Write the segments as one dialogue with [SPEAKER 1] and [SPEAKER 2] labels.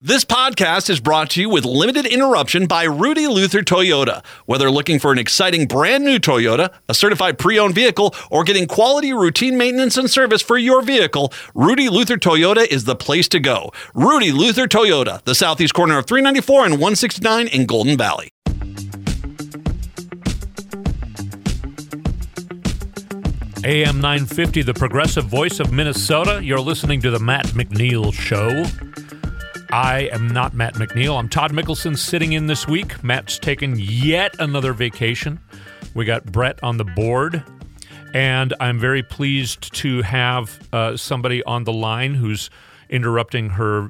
[SPEAKER 1] This podcast is brought to you with limited interruption by Rudy Luther Toyota. Whether looking for an exciting brand new Toyota, a certified pre-owned vehicle, or getting quality routine maintenance and service for your vehicle, Rudy Luther Toyota is the place to go. Rudy Luther Toyota, the southeast corner of 394 and 169 in Golden Valley.
[SPEAKER 2] AM 950, the progressive voice of Minnesota. You're listening to the Matt McNeil Show. I am not Matt McNeil. I'm Todd Mickelson sitting in this week. Matt's taken yet another vacation. We got Brett on the board, and I'm very pleased to have somebody on the line who's interrupting her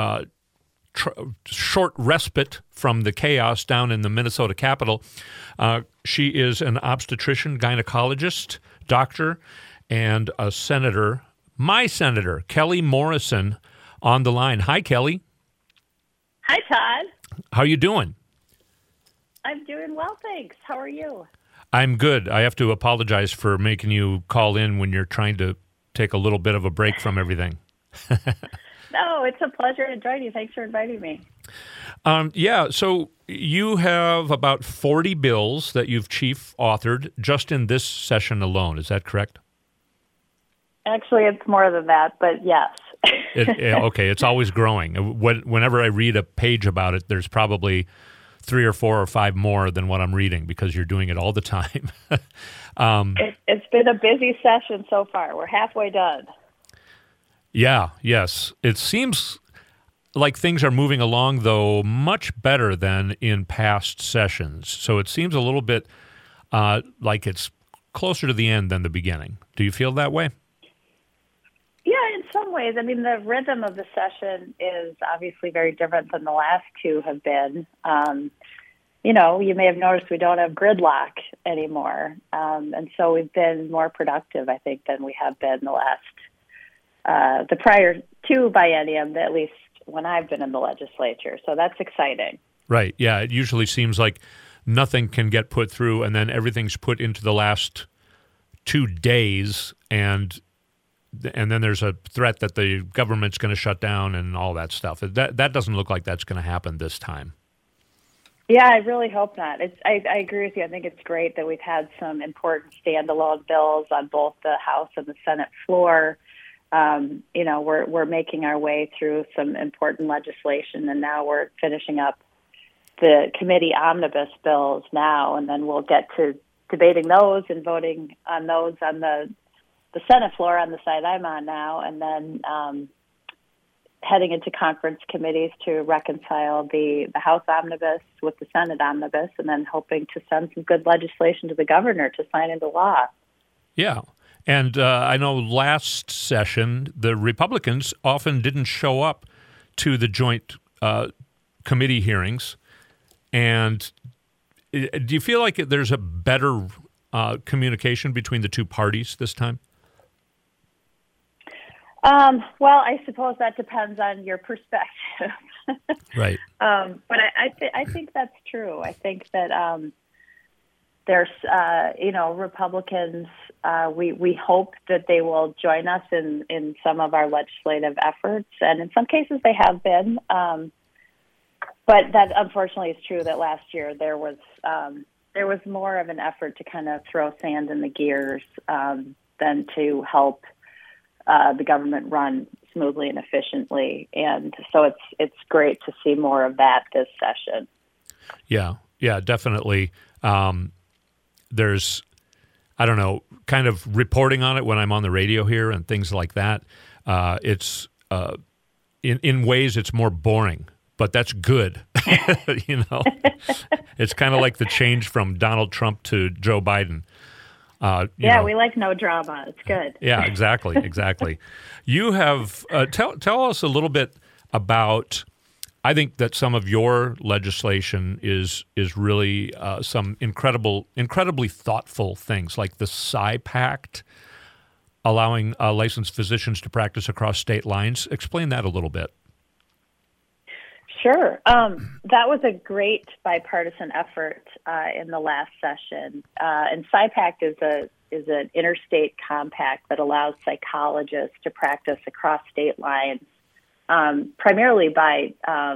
[SPEAKER 2] short respite from the chaos down in the Minnesota Capitol. She is an obstetrician, gynecologist, doctor, and a senator, my senator, Kelly Morrison, on the line. Hi, Kelly.
[SPEAKER 3] Hi, Todd.
[SPEAKER 2] How you doing?
[SPEAKER 3] I'm doing well, thanks. How are you?
[SPEAKER 2] I'm good. I have to apologize for making you call in when you're trying to take a little bit of a break from everything.
[SPEAKER 3] No, it's a pleasure to join you. Thanks for inviting me.
[SPEAKER 2] So you have about 40 bills that you've chief authored just in this session alone. Is that correct?
[SPEAKER 3] Actually, it's more than that, but yes.
[SPEAKER 2] Okay, it's always growing. Whenever I read a page about it, there's probably 3 or 4 or 5 more than what I'm reading because you're doing it all the time.
[SPEAKER 3] It's been a busy session so far. We're halfway done.
[SPEAKER 2] Yes. It seems like things are moving along, though, much better than in past sessions. So it seems a little bit like it's closer to the end than the beginning. Do you feel that way?
[SPEAKER 3] Yeah, in some ways. I mean, the rhythm of the session is obviously very different than the last two have been. You may have noticed we don't have gridlock anymore. And so we've been more productive, I think, than we have been the prior two biennium, at least when I've been in the legislature. So that's exciting. Right.
[SPEAKER 2] Yeah, it usually seems like nothing can get put through, and then everything's put into the last 2 days, and then there's a threat that the government's going to shut down and all that stuff. That doesn't look like that's going to happen this time.
[SPEAKER 3] Yeah, I really hope not. I agree with you. I think it's great that we've had some important standalone bills on both the House and the Senate floor. We're making our way through some important legislation, and now we're finishing up the committee omnibus bills now, and then we'll get to debating those and voting on those on the Senate floor on the side I'm on now, and then heading into conference committees to reconcile the House omnibus with the Senate omnibus, and then hoping to send some good legislation to the governor to sign into law.
[SPEAKER 2] Yeah. And I know last session, the Republicans often didn't show up to the joint committee hearings. And do you feel like there's a better communication between the two parties this time?
[SPEAKER 3] Well, I suppose that depends on your perspective.
[SPEAKER 2] Right.
[SPEAKER 3] But I think that's true. I think that there's, Republicans, we hope that they will join us in some of our legislative efforts. And in some cases they have been. But that unfortunately is true that last year there was more of an effort to kind of throw sand in the gears than to help the government run smoothly and efficiently. And so it's great to see more of that this session.
[SPEAKER 2] Yeah, definitely. There's, I don't know, kind of reporting on it when I'm on the radio here and things like that. It's in ways it's more boring, but that's good. It's kind of like the change from Donald Trump to Joe Biden.
[SPEAKER 3] We like no drama. It's good.
[SPEAKER 2] Yeah, exactly. You have tell us a little bit about. I think that some of your legislation is really some incredibly thoughtful things, like the PSY-PACT, allowing licensed physicians to practice across state lines. Explain that a little bit.
[SPEAKER 3] Sure. That was a great bipartisan effort in the last session. And PSY-PACT is an interstate compact that allows psychologists to practice across state lines primarily by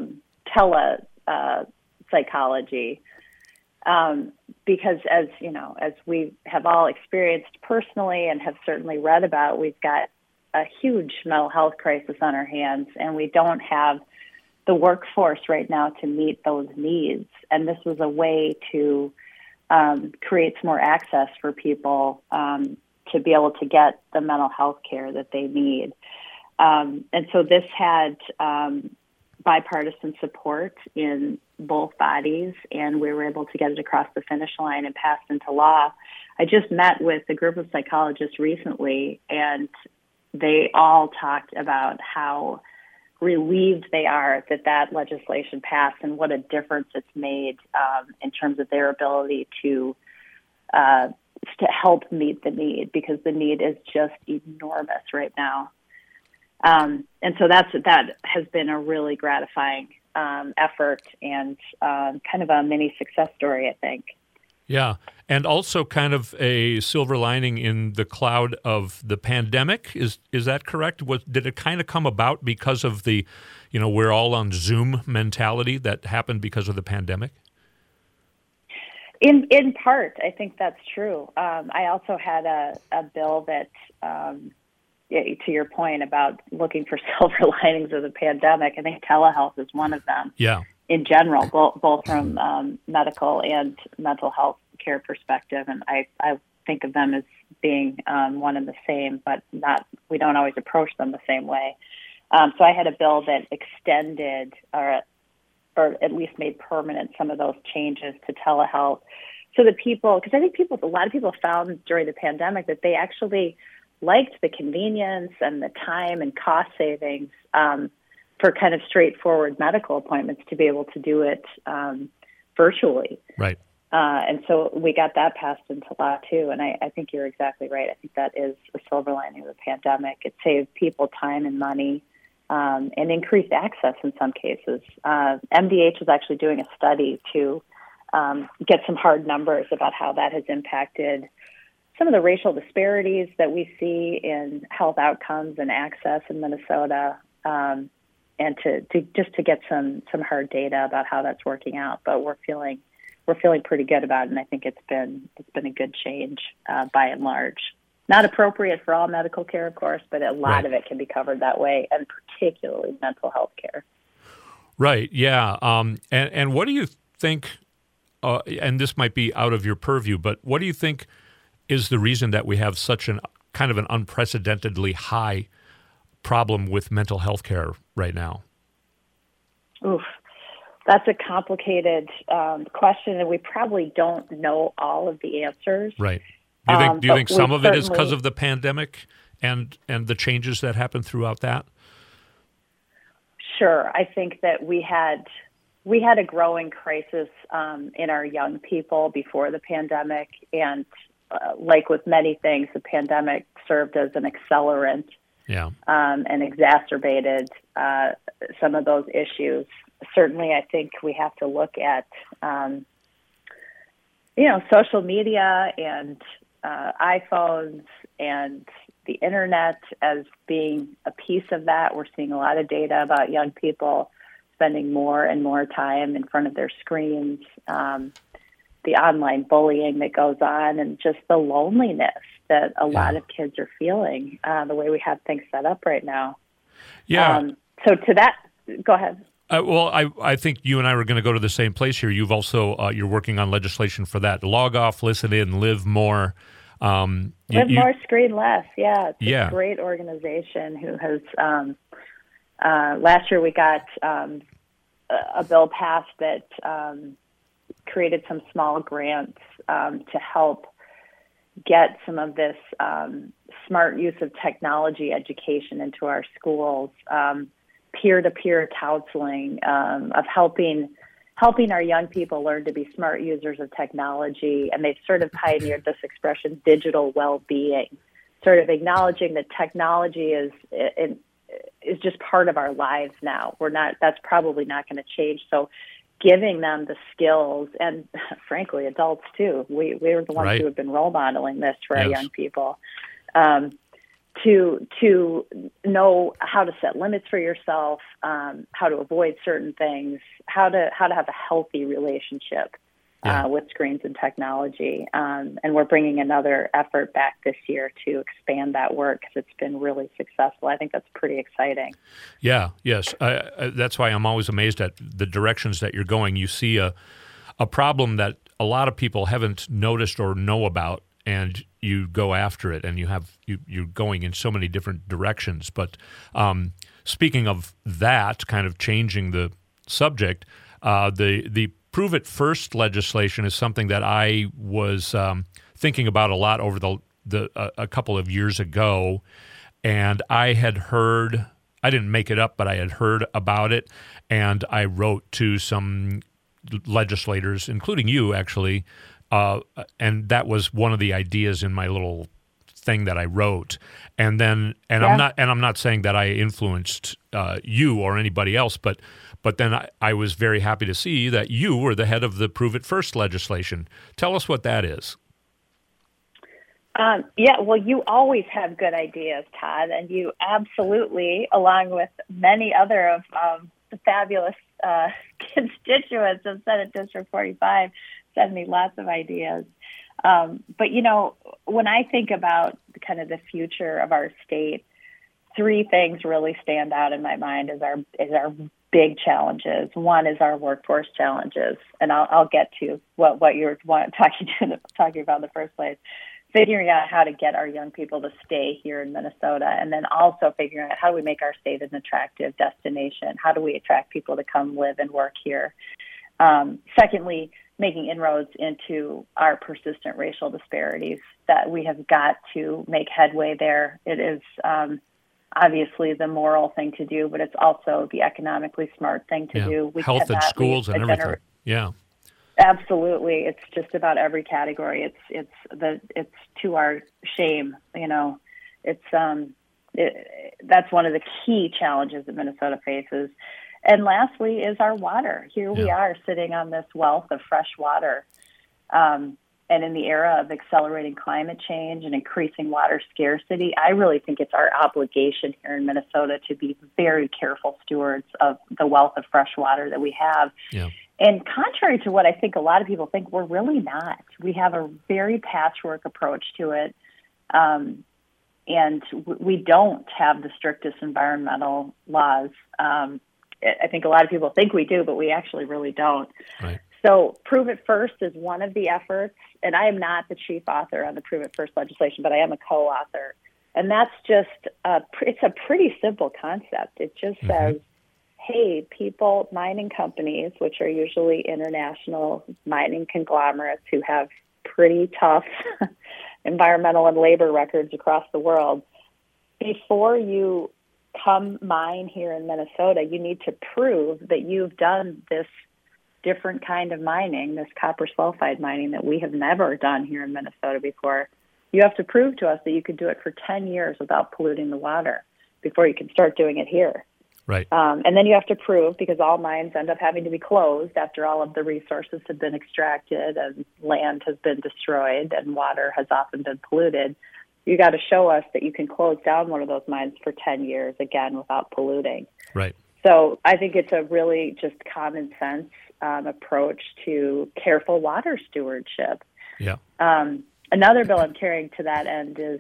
[SPEAKER 3] telepsychology, because as you know, as we have all experienced personally and have certainly read about, we've got a huge mental health crisis on our hands, and we don't have the workforce right now to meet those needs. And this was a way to create some more access for people to be able to get the mental health care that they need. And so this had bipartisan support in both bodies, and we were able to get it across the finish line and passed into law. I just met with a group of psychologists recently, and they all talked about how relieved they are that that legislation passed and what a difference it's made in terms of their ability to help meet the need, because the need is just enormous right now. And so that has been a really gratifying effort and kind of a mini success story, I think.
[SPEAKER 2] Yeah, and also kind of a silver lining in the cloud of the pandemic. Is that correct? Did it kind of come about because of the, we're all on Zoom mentality that happened because of the pandemic?
[SPEAKER 3] In part, I think that's true. I also had a bill that, to your point about looking for silver linings of the pandemic, I think telehealth is one of them.
[SPEAKER 2] Yeah. In
[SPEAKER 3] general, both from medical and mental health care perspective, and I think of them as being one and the same, but we don't always approach them the same way. So I had a bill that extended or at least made permanent some of those changes to telehealth, so that people, because I think a lot of people found during the pandemic that they actually liked the convenience and the time and cost savings for kind of straightforward medical appointments to be able to do it virtually.
[SPEAKER 2] Right.
[SPEAKER 3] And so we got that passed into law too. And I think you're exactly right. I think that is a silver lining of the pandemic. It saved people time and money and increased access in some cases. MDH is actually doing a study to get some hard numbers about how that has impacted some of the racial disparities that we see in health outcomes and access in Minnesota. And to get some hard data about how that's working out, but we're feeling pretty good about it, and I think it's been a good change by and large. Not appropriate for all medical care, of course, but a lot of it can be covered that way, and particularly mental health care.
[SPEAKER 2] Right. Yeah. And what do you think? And this might be out of your purview, but what do you think is the reason that we have such an kind of an unprecedentedly high problem with mental health care right now?
[SPEAKER 3] Oof, that's a complicated question, and we probably don't know all of the answers.
[SPEAKER 2] Right. Do you think some of it is because of the pandemic and the changes that happened throughout that?
[SPEAKER 3] Sure. I think that we had a growing crisis in our young people before the pandemic, and like with many things, the pandemic served as an accelerant. Yeah, and exacerbated some of those issues. Certainly, I think we have to look at, social media and iPhones and the internet as being a piece of that. We're seeing a lot of data about young people spending more and more time in front of their screens, the online bullying that goes on, and just the loneliness that a lot of kids are feeling, the way we have things set up right now.
[SPEAKER 2] Yeah.
[SPEAKER 3] So to that, go ahead.
[SPEAKER 2] Well, I think you and I were going to go to the same place here. You've also, you're working on legislation for that. Log Off, Listen In, Live More.
[SPEAKER 3] Live More, Screen Less. Yeah. It's a great organization who has, last year we got a bill passed that created some small grants to help get some of this smart use of technology education into our schools, peer-to-peer counseling, of helping our young people learn to be smart users of technology. And they've sort of pioneered this expression, digital well-being, sort of acknowledging that technology is just part of our lives now. That's probably not going to change. So giving them the skills, and frankly, adults too. We were the ones who have been role modeling this for our young people. to know how to set limits for yourself, how to avoid certain things, how to have a healthy relationship with screens and technology. And we're bringing another effort back this year to expand that work because it's been really successful. I think that's pretty exciting.
[SPEAKER 2] Yeah, yes. That's why I'm always amazed at the directions that you're going. You see a problem that a lot of people haven't noticed or know about, and you go after it, and you're going in so many different directions. But speaking of that, kind of changing the subject, the Prove It First legislation is something that I was thinking about a lot over a couple of years ago, and I had heard, I didn't make it up, but I had heard about it, and I wrote to some legislators, including you, actually, and that was one of the ideas in my little thing that I wrote. And then, I'm not saying that I influenced you or anybody else, but then I was very happy to see that you were the head of the Prove It First legislation. Tell us what that is.
[SPEAKER 3] Well, you always have good ideas, Todd, and you absolutely, along with many other of the fabulous constituents of Senate District 45, send me lots of ideas. But, when I think about kind of the future of our state, three things really stand out in my mind as our big challenges. One is our workforce challenges, and I'll get to what you're talking about in the first place. Figuring out how to get our young people to stay here in Minnesota, and then also figuring out how do we make our state an attractive destination? How do we attract people to come live and work here? Secondly, making inroads into our persistent racial disparities, that we have got to make headway there. It is obviously the moral thing to do, but it's also the economically smart thing to do. We
[SPEAKER 2] health and schools and everything. Yeah.
[SPEAKER 3] Absolutely. It's just about every category. It's to our shame, that's one of the key challenges that Minnesota faces. And lastly is our water. Here we are sitting on this wealth of fresh water. And in the era of accelerating climate change and increasing water scarcity, I really think it's our obligation here in Minnesota to be very careful stewards of the wealth of fresh water that we have. Yeah. And contrary to what I think a lot of people think, we're really not. We have a very patchwork approach to it. And we don't have the strictest environmental laws. I think a lot of people think we do, but we actually really don't. Right. So Prove It First is one of the efforts, and I am not the chief author on the Prove It First legislation, but I am a co-author. And that's just, it's a pretty simple concept. It just says, hey, people, mining companies, which are usually international mining conglomerates who have pretty tough environmental and labor records across the world, before you come mine here in Minnesota, you need to prove that you've done this different kind of mining, this copper sulfide mining that we have never done here in Minnesota before. You have to prove to us that you could do it for 10 years without polluting the water before you can start doing it here.
[SPEAKER 2] Right.
[SPEAKER 3] And then you have to prove, because all mines end up having to be closed after all of the resources have been extracted and land has been destroyed and water has often been polluted. You got to show us that you can close down one of those mines for 10 years, again, without polluting.
[SPEAKER 2] Right.
[SPEAKER 3] So I think it's a really just common sense approach to careful water stewardship.
[SPEAKER 2] Yeah.
[SPEAKER 3] Another bill I'm carrying to that end is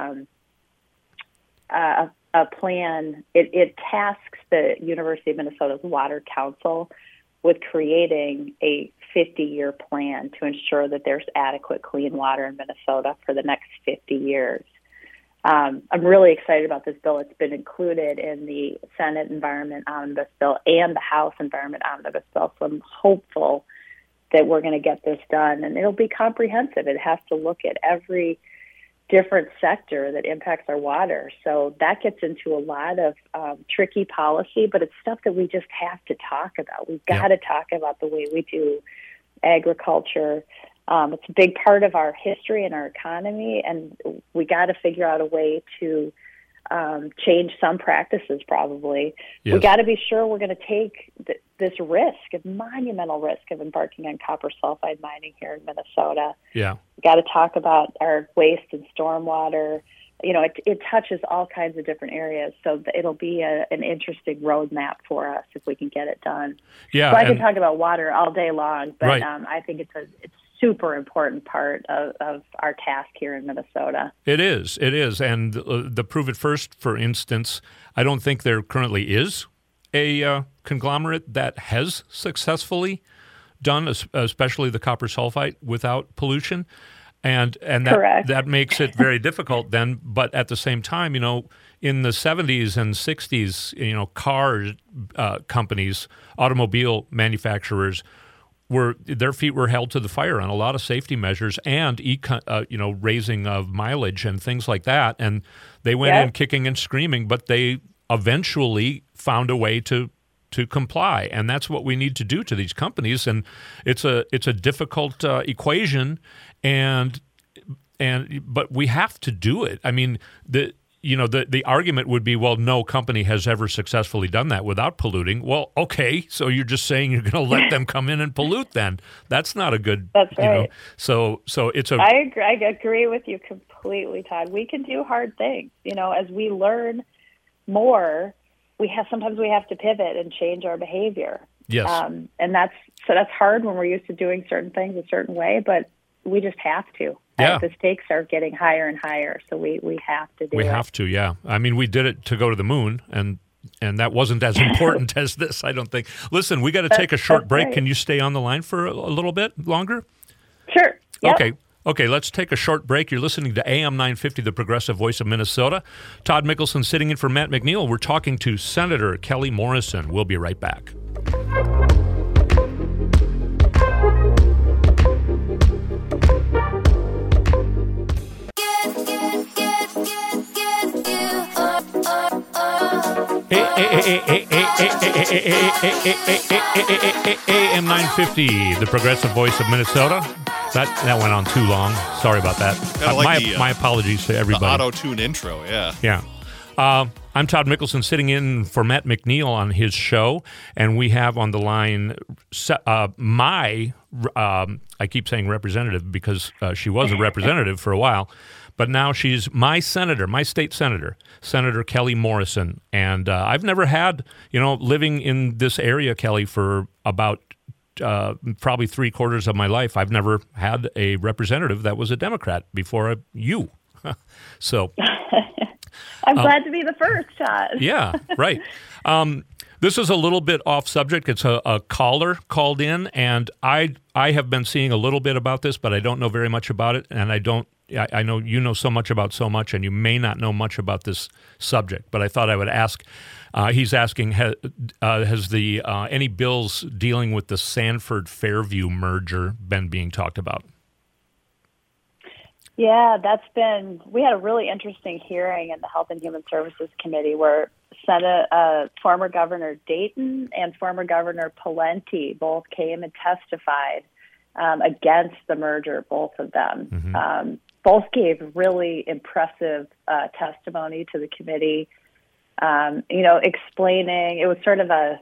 [SPEAKER 3] a plan. It tasks the University of Minnesota's Water Council with creating a 50-year plan to ensure that there's adequate clean water in Minnesota for the next 50 years. I'm really excited about this bill. It's been included in the Senate Environment Omnibus Bill and the House Environment Omnibus Bill, so I'm hopeful that we're going to get this done, and it'll be comprehensive. It has to look at every different sector that impacts our water. So that gets into a lot of tricky policy, but it's stuff that we just have to talk about. We've got to talk about the way we do agriculture. It's a big part of our history and our economy, and we got to figure out a way to change some practices probably. Yes. We got to be sure we're going to take this risk, a monumental risk of embarking on copper sulfide mining here in Minnesota.
[SPEAKER 2] Yeah.
[SPEAKER 3] We got to talk about our waste and stormwater it touches all kinds of different areas. So it'll be an interesting roadmap for us if we can get it done.
[SPEAKER 2] Yeah,
[SPEAKER 3] so I can talk about water all day long, but
[SPEAKER 2] right.
[SPEAKER 3] I think it's super important part of our task here in Minnesota.
[SPEAKER 2] It is. And the Prove It First, for instance, I don't think there currently is a conglomerate that has successfully done, especially the copper sulfite, without pollution. And that makes it very difficult then. But at the same time, in the 70s and 60s, car companies, automobile manufacturers, their feet were held to the fire on a lot of safety measures and raising of mileage and things like that. And they went in kicking and screaming, but they eventually found a way to comply. And that's what we need to do to these companies. And it's a difficult equation, but we have to do it. I mean, the argument would be, well, no company has ever successfully done that without polluting. Well, okay, so you're just saying you're going to let them come in and pollute then. That's not a good,
[SPEAKER 3] That's right.
[SPEAKER 2] So it's a...
[SPEAKER 3] I agree with you completely, Todd. We can do hard things. As we learn more, sometimes we have to pivot and change our behavior.
[SPEAKER 2] Yes.
[SPEAKER 3] And that's hard when we're used to doing certain things a certain way, but we just have to.
[SPEAKER 2] Yeah.
[SPEAKER 3] The stakes are getting higher and higher, so we have to do it.
[SPEAKER 2] We have to, yeah. I mean, we did it to go to the moon, and that wasn't as important as this, I don't think. Listen, we got to take a short break. Right. Can you stay on the line for a little bit longer?
[SPEAKER 3] Sure. Yep.
[SPEAKER 2] Okay, let's take a short break. You're listening to AM 950, the progressive voice of Minnesota. Todd Mickelson sitting in for Matt McNeil. We're talking to Senator Kelly Morrison. We'll be right back. AM 950, the progressive voice of Minnesota. That went on too long. Sorry about that. My apologies to everybody.
[SPEAKER 4] The auto-tune intro, yeah.
[SPEAKER 2] Yeah. I'm Todd Mickelson sitting in for Matt McNeil on his show, and we have on the line I keep saying representative because she was a representative for a while, but now she's my senator, my state senator, Senator Kelly Morrison. And I've never had, living in this area, Kelly, for about probably 3/4 of my life, I've never had a representative that was a Democrat before you. So
[SPEAKER 3] I'm glad to be the first, Todd.
[SPEAKER 2] Yeah, right. This is a little bit off subject. It's a caller called in, and I have been seeing a little bit about this, but I don't know very much about it, and I know you know so much about so much, and you may not know much about this subject, but I thought I would ask. He's asking, has any bills dealing with the Sanford-Fairview merger been being talked about?
[SPEAKER 3] Yeah, we had a really interesting hearing in the Health and Human Services Committee where former Governor Dayton and former Governor Pawlenty both came and testified against the merger, both of them. Mm-hmm. Both gave really impressive testimony to the committee, explaining. It was sort of a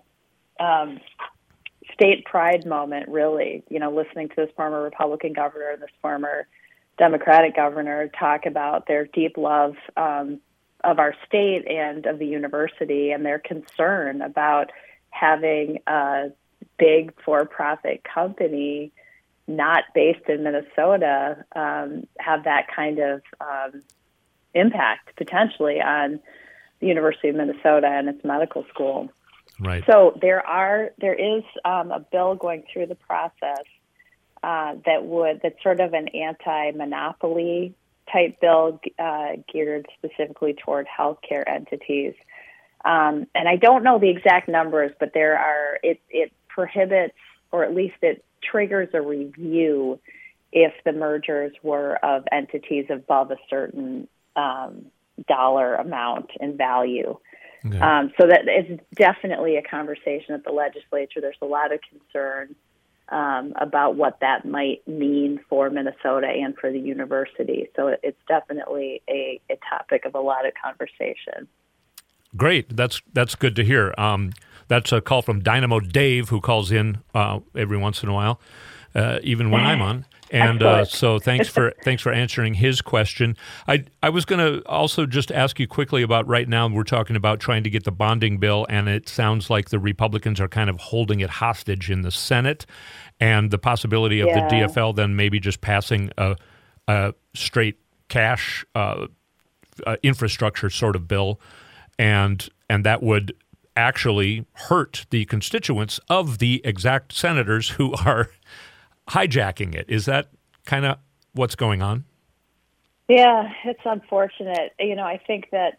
[SPEAKER 3] state pride moment, really, listening to this former Republican governor and this former Democratic governor talk about their deep love of our state and of the university and their concern about having a big for-profit company not based in Minnesota have that kind of impact potentially on the University of Minnesota and its medical school.
[SPEAKER 2] Right.
[SPEAKER 3] So there is a bill going through the process that's sort of an anti-monopoly type bill geared specifically toward healthcare entities. And I don't know the exact numbers, but it prohibits, or at least it triggers a review if the mergers were of entities above a certain dollar amount in value. Okay. So that it's definitely a conversation at the legislature. There's a lot of concern about what that might mean for Minnesota and for the university. So it's definitely a topic of a lot of conversation.
[SPEAKER 2] Great. That's good to hear. That's a call from Dynamo Dave, who calls in every once in a while. even when I'm on. And so thanks for answering his question. I was going to also just ask you quickly about right now, we're talking about trying to get the bonding bill, and it sounds like the Republicans are kind of holding it hostage in the Senate, and the possibility of the DFL then maybe just passing a straight cash infrastructure sort of bill, and that would actually hurt the constituents of the exact senators who are hijacking it. Is that kind of what's going on?
[SPEAKER 3] Yeah, it's unfortunate. I think that,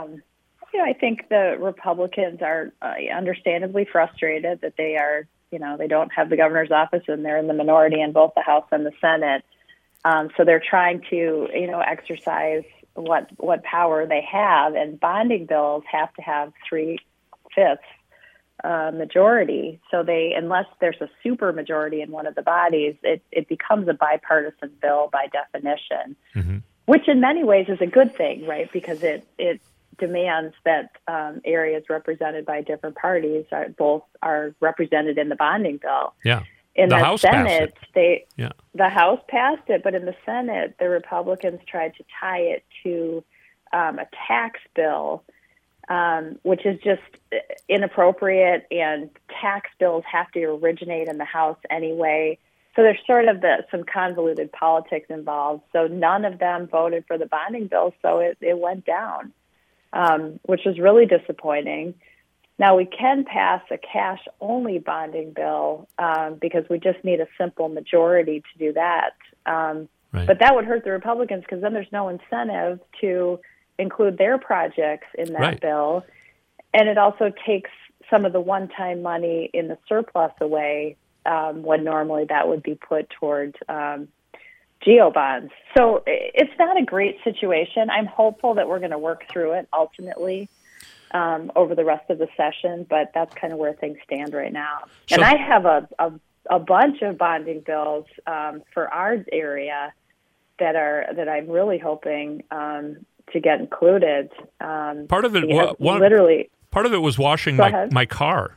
[SPEAKER 3] I think the Republicans are understandably frustrated that they are, they don't have the governor's office and they're in the minority in both the House and the Senate. So they're trying to, exercise what power they have, and bonding bills have to have 3/5 majority. So unless there's a super majority in one of the bodies, it becomes a bipartisan bill by definition, which in many ways is a good thing, right? Because it demands that areas represented by different parties are represented in the bonding bill.
[SPEAKER 2] Yeah.
[SPEAKER 3] In the
[SPEAKER 2] House
[SPEAKER 3] Senate,
[SPEAKER 2] passed
[SPEAKER 3] the House passed it, but in the Senate, the Republicans tried to tie it to a tax bill, which is just inappropriate, and tax bills have to originate in the House anyway. So there's sort of some convoluted politics involved. So none of them voted for the bonding bill, so it went down, which was really disappointing. Now, we can pass a cash-only bonding bill because we just need a simple majority to do that.
[SPEAKER 2] Right.
[SPEAKER 3] But that would hurt the Republicans because then there's no incentive to include their projects in that bill. And it also takes some of the one-time money in the surplus away when normally that would be put toward GEO bonds. So it's not a great situation. I'm hopeful that we're going to work through it ultimately over the rest of the session, but that's kind of where things stand right now. So, and I have a bunch of bonding bills for our area that I'm really hoping to get included.
[SPEAKER 2] Part of it, part of it was washing my car.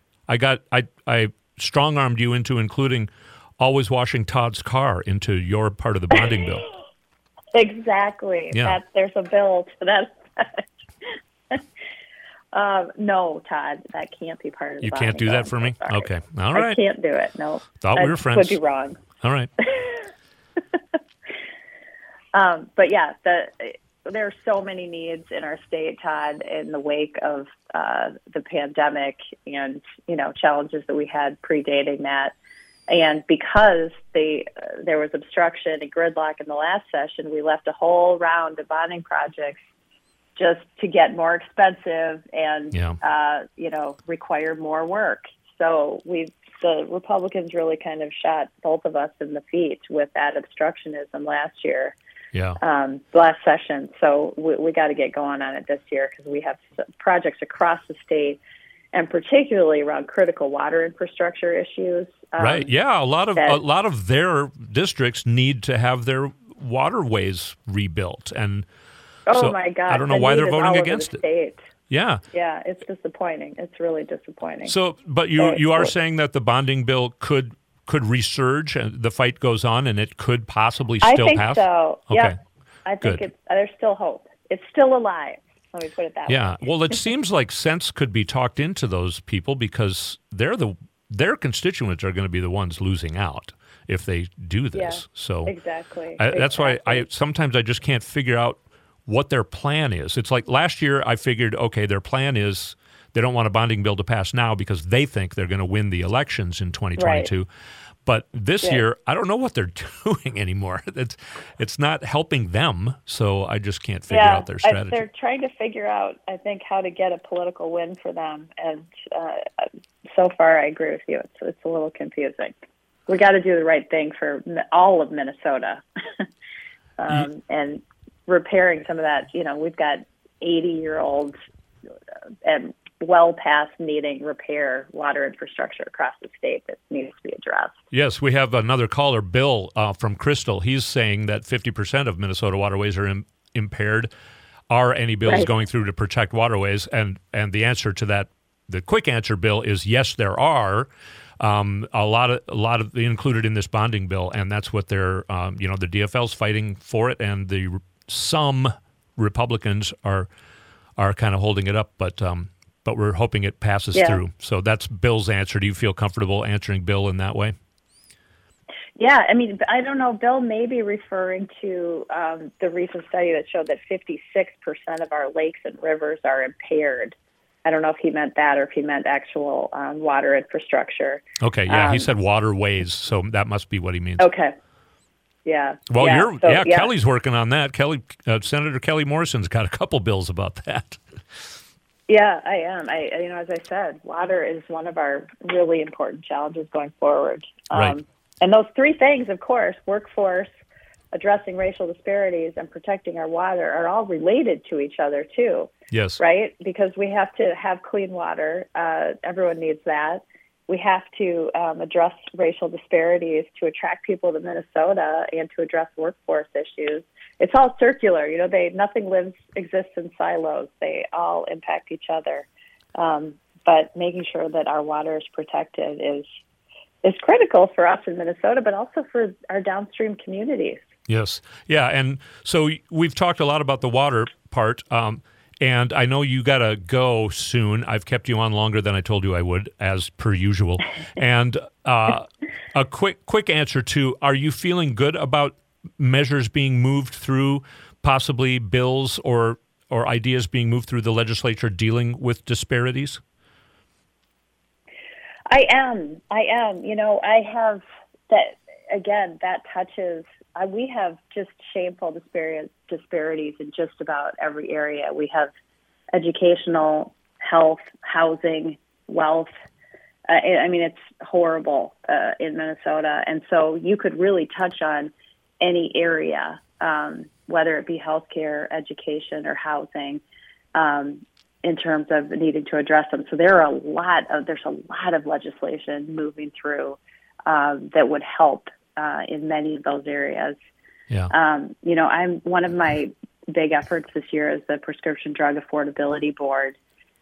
[SPEAKER 2] I strong-armed you into including always washing Todd's car into your part of the bonding bill.
[SPEAKER 3] Exactly.
[SPEAKER 2] Yeah.
[SPEAKER 3] There's a bill to that. No, Todd, that can't be part of the
[SPEAKER 2] You can't do that for me? Okay. All right.
[SPEAKER 3] I can't do it, no.
[SPEAKER 2] Thought we were friends.
[SPEAKER 3] Could be wrong.
[SPEAKER 2] All right.
[SPEAKER 3] But yeah, there are so many needs in our state, Todd, in the wake of the pandemic and, challenges that we had predating that. And because there was obstruction and gridlock in the last session, we left a whole round of bonding projects just to get more expensive and, require more work. So the Republicans really kind of shot both of us in the feet with that obstructionism last year. Last session. So we got to get going on it this year because we have projects across the state, and particularly around critical water infrastructure issues.
[SPEAKER 2] Right. Yeah. A lot of their districts need to have their waterways rebuilt, and
[SPEAKER 3] my God,
[SPEAKER 2] I don't know why they're voting against it. Yeah.
[SPEAKER 3] Yeah. It's disappointing. It's really disappointing.
[SPEAKER 2] So, but you are saying that the bonding bill could resurge and the fight goes on and it could possibly still pass?
[SPEAKER 3] I think so.
[SPEAKER 2] Okay.
[SPEAKER 3] Yeah. I think there's still hope. It's still alive. Let me put it that way.
[SPEAKER 2] Yeah. Well, it seems like sense could be talked into those people because their constituents are going to be the ones losing out if they do this.
[SPEAKER 3] Yeah,
[SPEAKER 2] so
[SPEAKER 3] exactly.
[SPEAKER 2] That's why sometimes I just can't figure out what their plan is. It's like last year I figured, okay, their plan is they don't want a bonding bill to pass now because they think they're going to win the elections in 2022. Right. But this year, I don't know what they're doing anymore. It's not helping them, so I just can't figure out their strategy.
[SPEAKER 3] They're trying to figure out, I think, how to get a political win for them. And so far, I agree with you. It's a little confusing. We got to do the right thing for all of Minnesota, and repairing some of that. We've got 80-year-olds and well past needing repair water infrastructure across the state that needs to be addressed.
[SPEAKER 2] Yes, we have another caller, Bill from Crystal. He's saying that 50% of Minnesota waterways are impaired. Are any bills going through to protect waterways? And the answer to that, the quick answer, Bill, is yes, there are. a lot of included in this bonding bill, and that's what they're the DFL's fighting for it, and some Republicans are kind of holding it up, but we're hoping it passes through. So that's Bill's answer. Do you feel comfortable answering Bill in that way?
[SPEAKER 3] Yeah, I mean, I don't know. Bill may be referring to the recent study that showed that 56% of our lakes and rivers are impaired. I don't know if he meant that or if he meant actual water infrastructure.
[SPEAKER 2] Okay, yeah, he said waterways, so that must be what he means.
[SPEAKER 3] Okay, yeah.
[SPEAKER 2] Well, Kelly's working on that. Senator Kelly Morrison's got a couple bills about that. Yeah,
[SPEAKER 3] I am. As I said, water is one of our really important challenges going forward.
[SPEAKER 2] Right.
[SPEAKER 3] And those three things, of course, workforce, addressing racial disparities, and protecting our water are all related to each other, too.
[SPEAKER 2] Yes.
[SPEAKER 3] Right? Because we have to have clean water. Everyone needs that. We have to address racial disparities to attract people to Minnesota and to address workforce issues. It's all circular. Nothing exists in silos. They all impact each other. But making sure that our water is protected is critical for us in Minnesota, but also for our downstream communities.
[SPEAKER 2] Yes. Yeah. And so we've talked a lot about the water part, and I know you got to go soon. I've kept you on longer than I told you I would, as per usual. And a quick answer to, are you feeling good about measures being moved through, possibly bills or ideas being moved through the legislature dealing with disparities?
[SPEAKER 3] I am. I have that, again, that touches, we have just shameful disparities in just about every area. We have educational, health, housing, wealth. It's horrible in Minnesota. And so you could really touch on any area, whether it be healthcare, education, or housing, in terms of needing to address them. So there's a lot of legislation moving through that would help in many of those areas.
[SPEAKER 2] Yeah.
[SPEAKER 3] I'm one of my big efforts this year is the Prescription Drug Affordability Board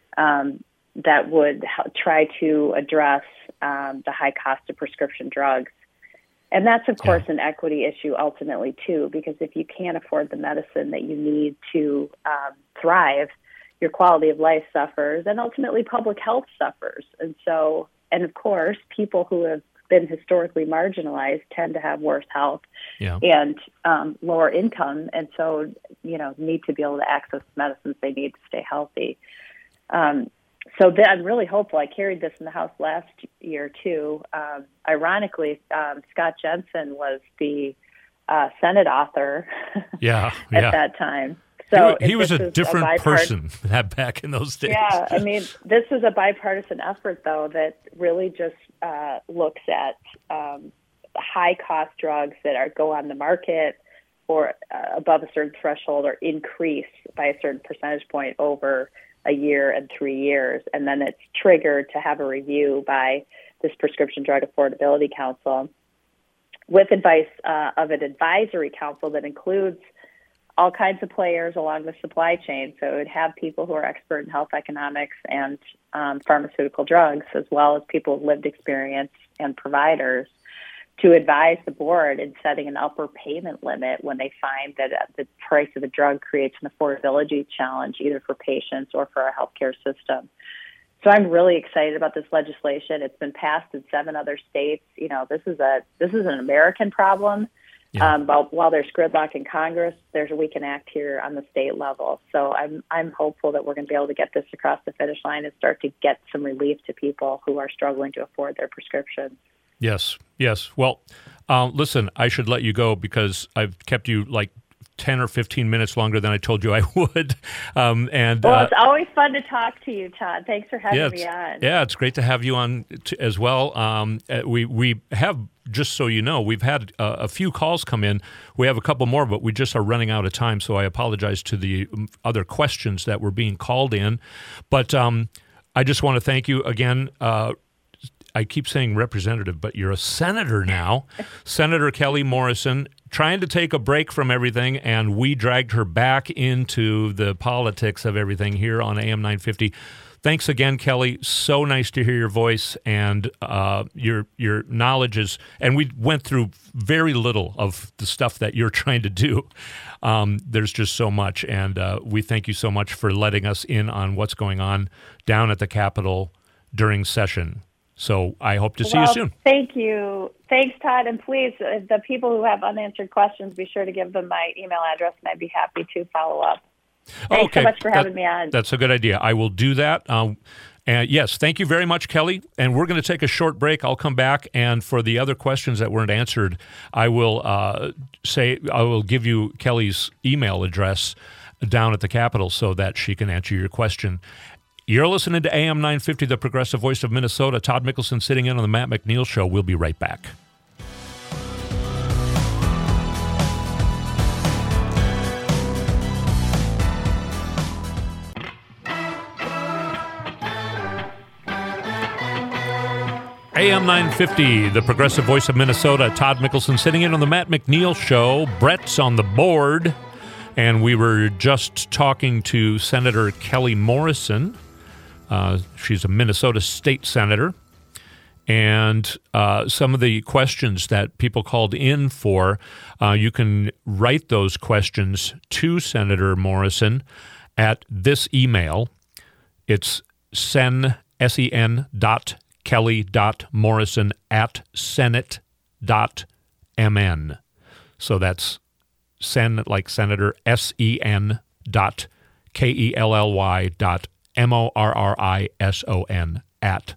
[SPEAKER 3] that would try to address the high cost of prescription drugs. And that's, of course, an equity issue ultimately, too, because if you can't afford the medicine that you need to thrive, your quality of life suffers, and ultimately public health suffers. And of course, people who have been historically marginalized tend to have worse health and lower income, and so, need to be able to access the medicines they need to stay healthy. So I'm really hopeful. I carried this in the House last year, too. Ironically, Scott Jensen was the Senate author at that time. So
[SPEAKER 2] he was a different person back in those days.
[SPEAKER 3] Yeah, this is a bipartisan effort, though, that really just looks at high-cost drugs that go on the market or above a certain threshold or increase by a certain percentage point over a year and 3 years. And then it's triggered to have a review by this Prescription Drug Affordability Council with advice of an advisory council that includes all kinds of players along the supply chain. So it would have people who are expert in health economics and pharmaceutical drugs, as well as people with lived experience and providers, to advise the board in setting an upper payment limit when they find that the price of a drug creates an affordability challenge, either for patients or for our healthcare system. So I'm really excited about this legislation. It's been passed in 7 other states. This is an American problem. Yeah. But while there's gridlock in Congress, we can act here on the state level. So I'm hopeful that we're going to be able to get this across the finish line and start to get some relief to people who are struggling to afford their prescriptions.
[SPEAKER 2] Yes. Well, listen, I should let you go because I've kept you like 10 or 15 minutes longer than I told you I would.
[SPEAKER 3] It's always fun to talk to you, Todd. Thanks for having me on.
[SPEAKER 2] Yeah, it's great to have you on as well. We have, just so you know, we've had a few calls come in. We have a couple more, but we just are running out of time, so I apologize to the other questions that were being called in. But I just want to thank you again. I keep saying representative, but you're a senator now. Senator Kelly Morrison, trying to take a break from everything, and we dragged her back into the politics of everything here on AM 950. thanks again, Kelly. So nice to hear your voice and your knowledge is, and we went through very little of the stuff that you're trying to do. There's just so much, and we thank you so much for letting us in on what's going on down at the Capitol during session. So I hope to see you soon.
[SPEAKER 3] Thank you. Thanks, Todd. And please, the people who have unanswered questions, be sure to give them my email address, and I'd be happy to follow up. Thanks so much for having me on.
[SPEAKER 2] That's a good idea. I will do that. And yes, thank you very much, Kelly. And we're going to take a short break. I'll come back, and for the other questions that weren't answered, I will give you Kelly's email address down at the Capitol so that she can answer your question. You're listening to AM 950, the progressive voice of Minnesota. Todd Mickelson sitting in on the Matt McNeil Show. We'll be right back. AM 950, the progressive voice of Minnesota. Todd Mickelson sitting in on the Matt McNeil Show. Brett's on the board. And we were just talking to Senator Kelly Morrison. She's a Minnesota state senator. And some of the questions that people called in for, you can write those questions to Senator Morrison at this email. It's sen.kelly.morrison@senate.mn. So that's sen like senator, sen.kelly.morrison at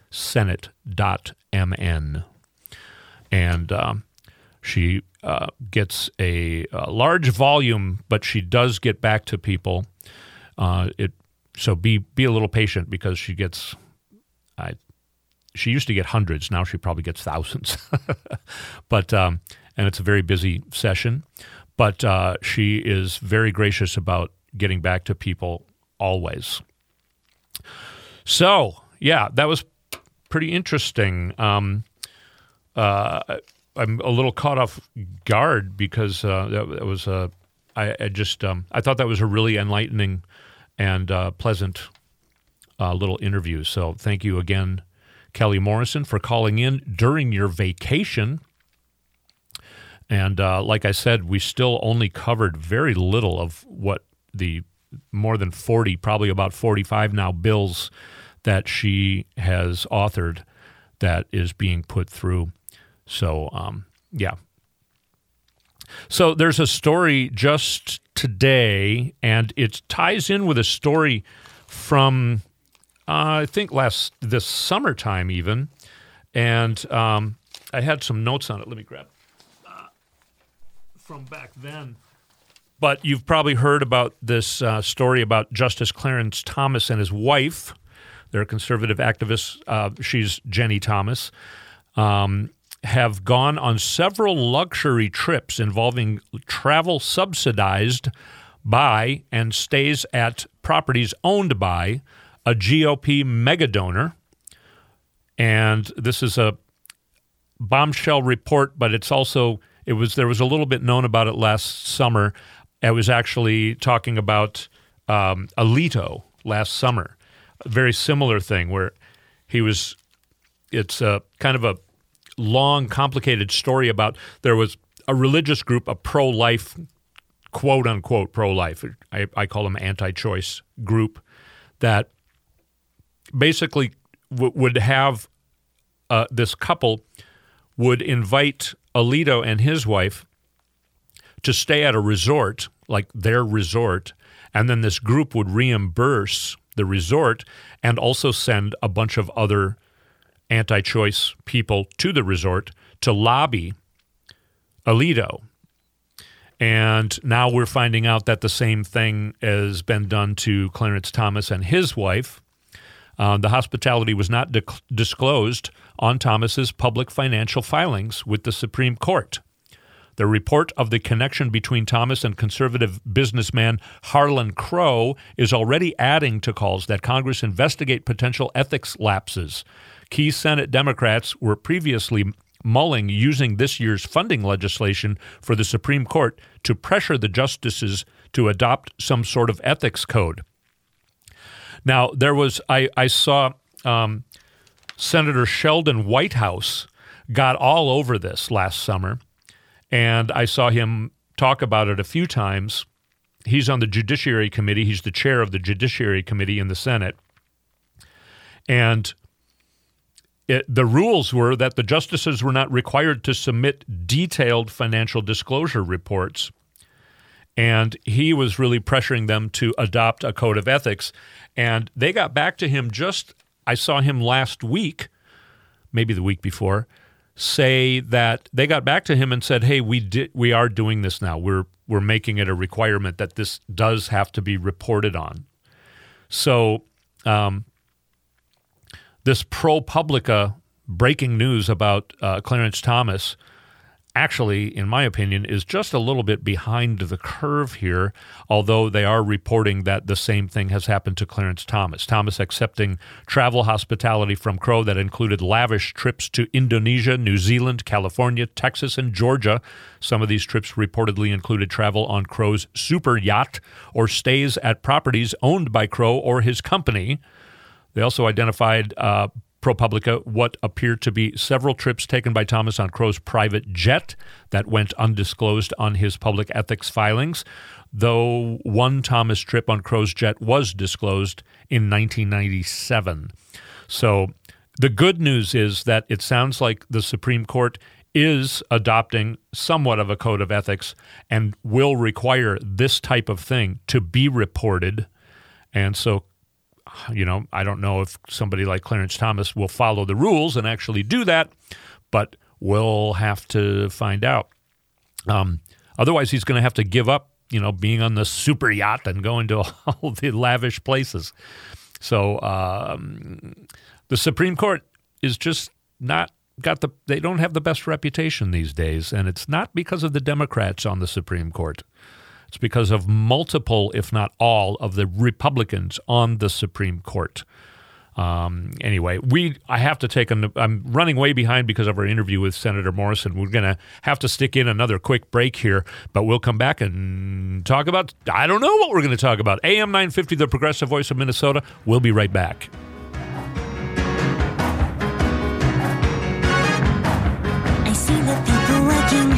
[SPEAKER 2] senate.mn. And she gets a large volume, but she does get back to people. So be a little patient, because she gets, she used to get hundreds. Now she probably gets thousands. But and it's a very busy session. But she is very gracious about getting back to people always. So, yeah, that was pretty interesting. I'm a little caught off guard because that was I thought that was a really enlightening and pleasant little interview. So thank you again, Kelly Morrison, for calling in during your vacation. And like I said, we still only covered very little of what the more than 40, probably about 45 now, bills that she has authored that is being put through. So, yeah. So there's a story just today, and it ties in with a story from, I think, this summertime even. And I had some notes on it. Let me grab from back then. But you've probably heard about this story about Justice Clarence Thomas and his wife. They're conservative activists. She's Jenny Thomas. Have gone on several luxury trips involving travel subsidized by and stays at properties owned by a GOP megadonor. And this is a bombshell report, but it's also there was a little bit known about it last summer. I was actually talking about Alito last summer. A very similar thing where it's a kind of a long, complicated story about there was a religious group, a pro-life, quote-unquote pro-life, I call them anti-choice group, that basically would have this couple would invite Alito and his wife to stay at a resort, like their resort, and then this group would reimburse the resort and also send a bunch of other anti-choice people to the resort to lobby Alito. And now we're finding out that the same thing has been done to Clarence Thomas and his wife. The hospitality was not disclosed on Thomas's public financial filings with the Supreme Court. The report of the connection between Thomas and conservative businessman Harlan Crow is already adding to calls that Congress investigate potential ethics lapses. Key Senate Democrats were previously mulling using this year's funding legislation for the Supreme Court to pressure the justices to adopt some sort of ethics code. Now, I saw Senator Sheldon Whitehouse got all over this last summer, and I saw him talk about it a few times. He's on the Judiciary Committee. He's the chair of the Judiciary Committee in the Senate. And the rules were that the justices were not required to submit detailed financial disclosure reports. And he was really pressuring them to adopt a code of ethics. And they got back to him I saw him last week, maybe the week before, say that they got back to him and said, hey, we are doing this now. We're making it a requirement that this does have to be reported on. So this ProPublica breaking news about Clarence Thomas actually, in my opinion, is just a little bit behind the curve here, although they are reporting that the same thing has happened to Clarence Thomas. Thomas accepting travel hospitality from Crow that included lavish trips to Indonesia, New Zealand, California, Texas, and Georgia. Some of these trips reportedly included travel on Crow's super yacht or stays at properties owned by Crow or his company. They also identified ProPublica what appeared to be several trips taken by Thomas on Crow's private jet that went undisclosed on his public ethics filings, though one Thomas trip on Crow's jet was disclosed in 1997. So the good news is that it sounds like the Supreme Court is adopting somewhat of a code of ethics and will require this type of thing to be reported. And so I don't know if somebody like Clarence Thomas will follow the rules and actually do that, but we'll have to find out. Otherwise, he's going to have to give up, being on the super yacht and going to all the lavish places. So the Supreme Court is just not they don't have the best reputation these days, and it's not because of the Democrats on the Supreme Court. It's because of multiple, if not all, of the Republicans on the Supreme Court. Anyway, I have to I'm running way behind because of our interview with Senator Morrison. We're going to have to stick in another quick break here, but we'll come back and talk about, I don't know what we're going to talk about. AM 950, the Progressive Voice of Minnesota. We'll be right back.
[SPEAKER 4] I see the people working.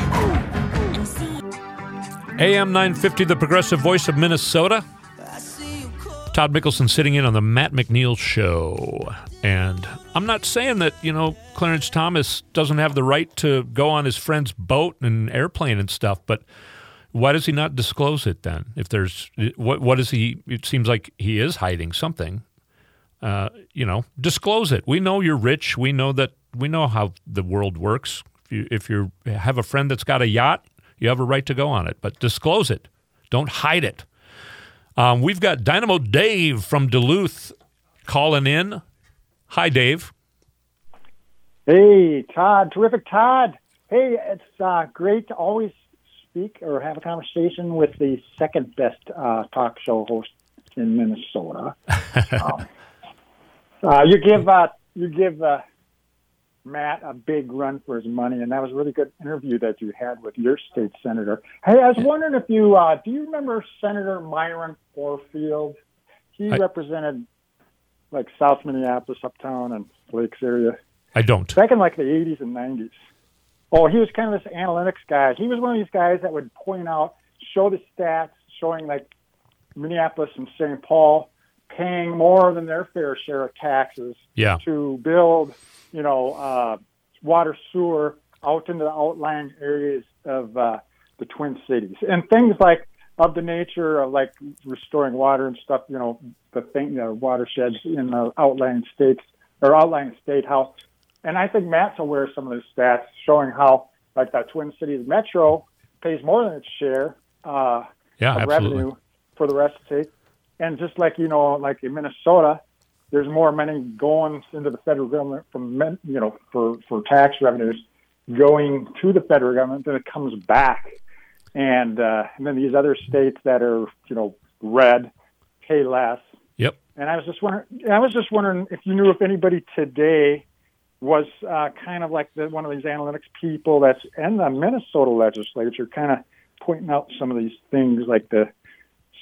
[SPEAKER 2] AM 950, the Progressive Voice of Minnesota. Todd Mickelson sitting in on the Matt McNeil Show. And I'm not saying that, Clarence Thomas doesn't have the right to go on his friend's boat and airplane and stuff, but why does he not disclose it then? If there's, what is he, it seems like he is hiding something. Disclose it. We know you're rich. We know how the world works. If you have a friend that's got a yacht, you have a right to go on it, but disclose it. Don't hide it. We've got Dynamo Dave from Duluth calling in. Hi, Dave.
[SPEAKER 5] Hey, Todd. Terrific, Todd. Hey, it's great to always speak or have a conversation with the second best talk show host in Minnesota. You give Matt a big run for his money, and that was a really good interview that you had with your state senator. Hey, I was wondering if you do you remember Senator Myron Warfield? He represented like South Minneapolis, uptown, and Lakes area.
[SPEAKER 2] I don't.
[SPEAKER 5] Back in like the 80s and 90s. Oh, he was kind of this analytics guy. He was one of these guys that would show the stats, showing like Minneapolis and St. Paul paying more than their fair share of taxes to build water, sewer out into the outlying areas of the Twin Cities, and things like of the nature of like restoring water and stuff. Watersheds in the outlying states or outlying state house. And I think Matt's aware of some of those stats showing how like that Twin Cities metro pays more than its share of revenue for the rest of the state. And just like like in Minnesota, there's more money going into the federal government from for tax revenues going to the federal government than it comes back, and then these other states that are red pay less.
[SPEAKER 2] Yep.
[SPEAKER 5] And I was just wondering if you knew if anybody today was kind of like one of these analytics people that's in the Minnesota legislature, kind of pointing out some of these things like the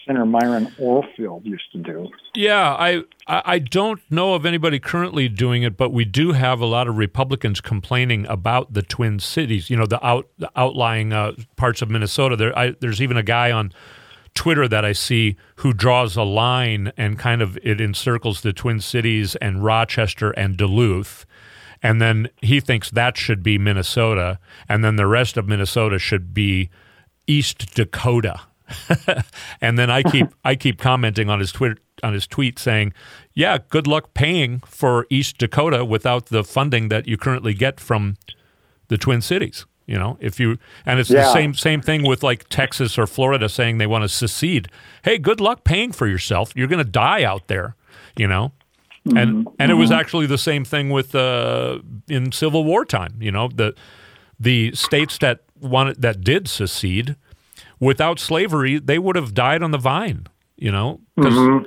[SPEAKER 5] Senator Myron Oldfield used to do.
[SPEAKER 2] Yeah, I don't know of anybody currently doing it, but we do have a lot of Republicans complaining about the Twin Cities, the outlying parts of Minnesota. There's even a guy on Twitter that I see who draws a line and kind of it encircles the Twin Cities and Rochester and Duluth. And then he thinks that should be Minnesota, and then the rest of Minnesota should be East Dakota. And then I keep commenting on his tweet saying, "Yeah, good luck paying for East Dakota without the funding that you currently get from the Twin Cities." The same thing with like Texas or Florida saying they want to secede. Hey, good luck paying for yourself. You're going to die out there, And it was actually the same thing with in Civil War time. The states that did secede, without slavery, they would have died on the vine. Because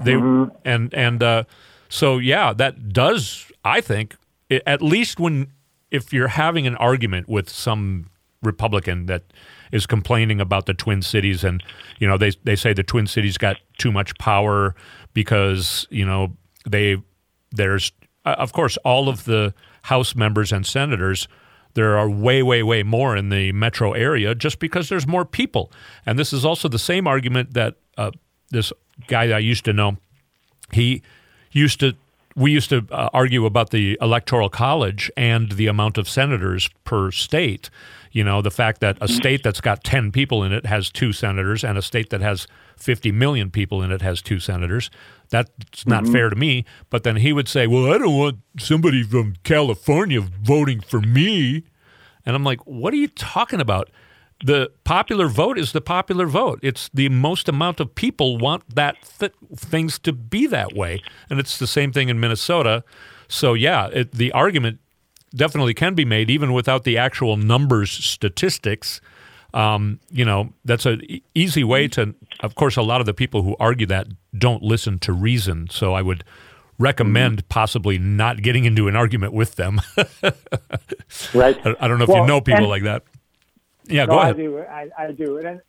[SPEAKER 2] so yeah, that does, I think, at least if you're having an argument with some Republican that is complaining about the Twin Cities, and they say the Twin Cities got too much power because there's of course all of the House members and senators. There are way, way, way more in the metro area just because there's more people. And this is also the same argument that this guy that I used to know, we used to argue about the Electoral College and the amount of senators per state. The fact that a state that's got 10 people in it has 2 senators, and a state that has 50 million people in it has 2 senators. That's not fair to me. But then he would say, well, I don't want somebody from California voting for me. And I'm like, what are you talking about? The popular vote is the popular vote. It's the most amount of people want things to be that way. And it's the same thing in Minnesota. So, yeah, the argument definitely can be made even without the actual numbers statistics. That's an easy way to, of course, a lot of the people who argue that don't listen to reason. So I would recommend possibly not getting into an argument with them.
[SPEAKER 5] Right.
[SPEAKER 2] I don't know if you know people like that. Yeah, go ahead.
[SPEAKER 5] I do. And,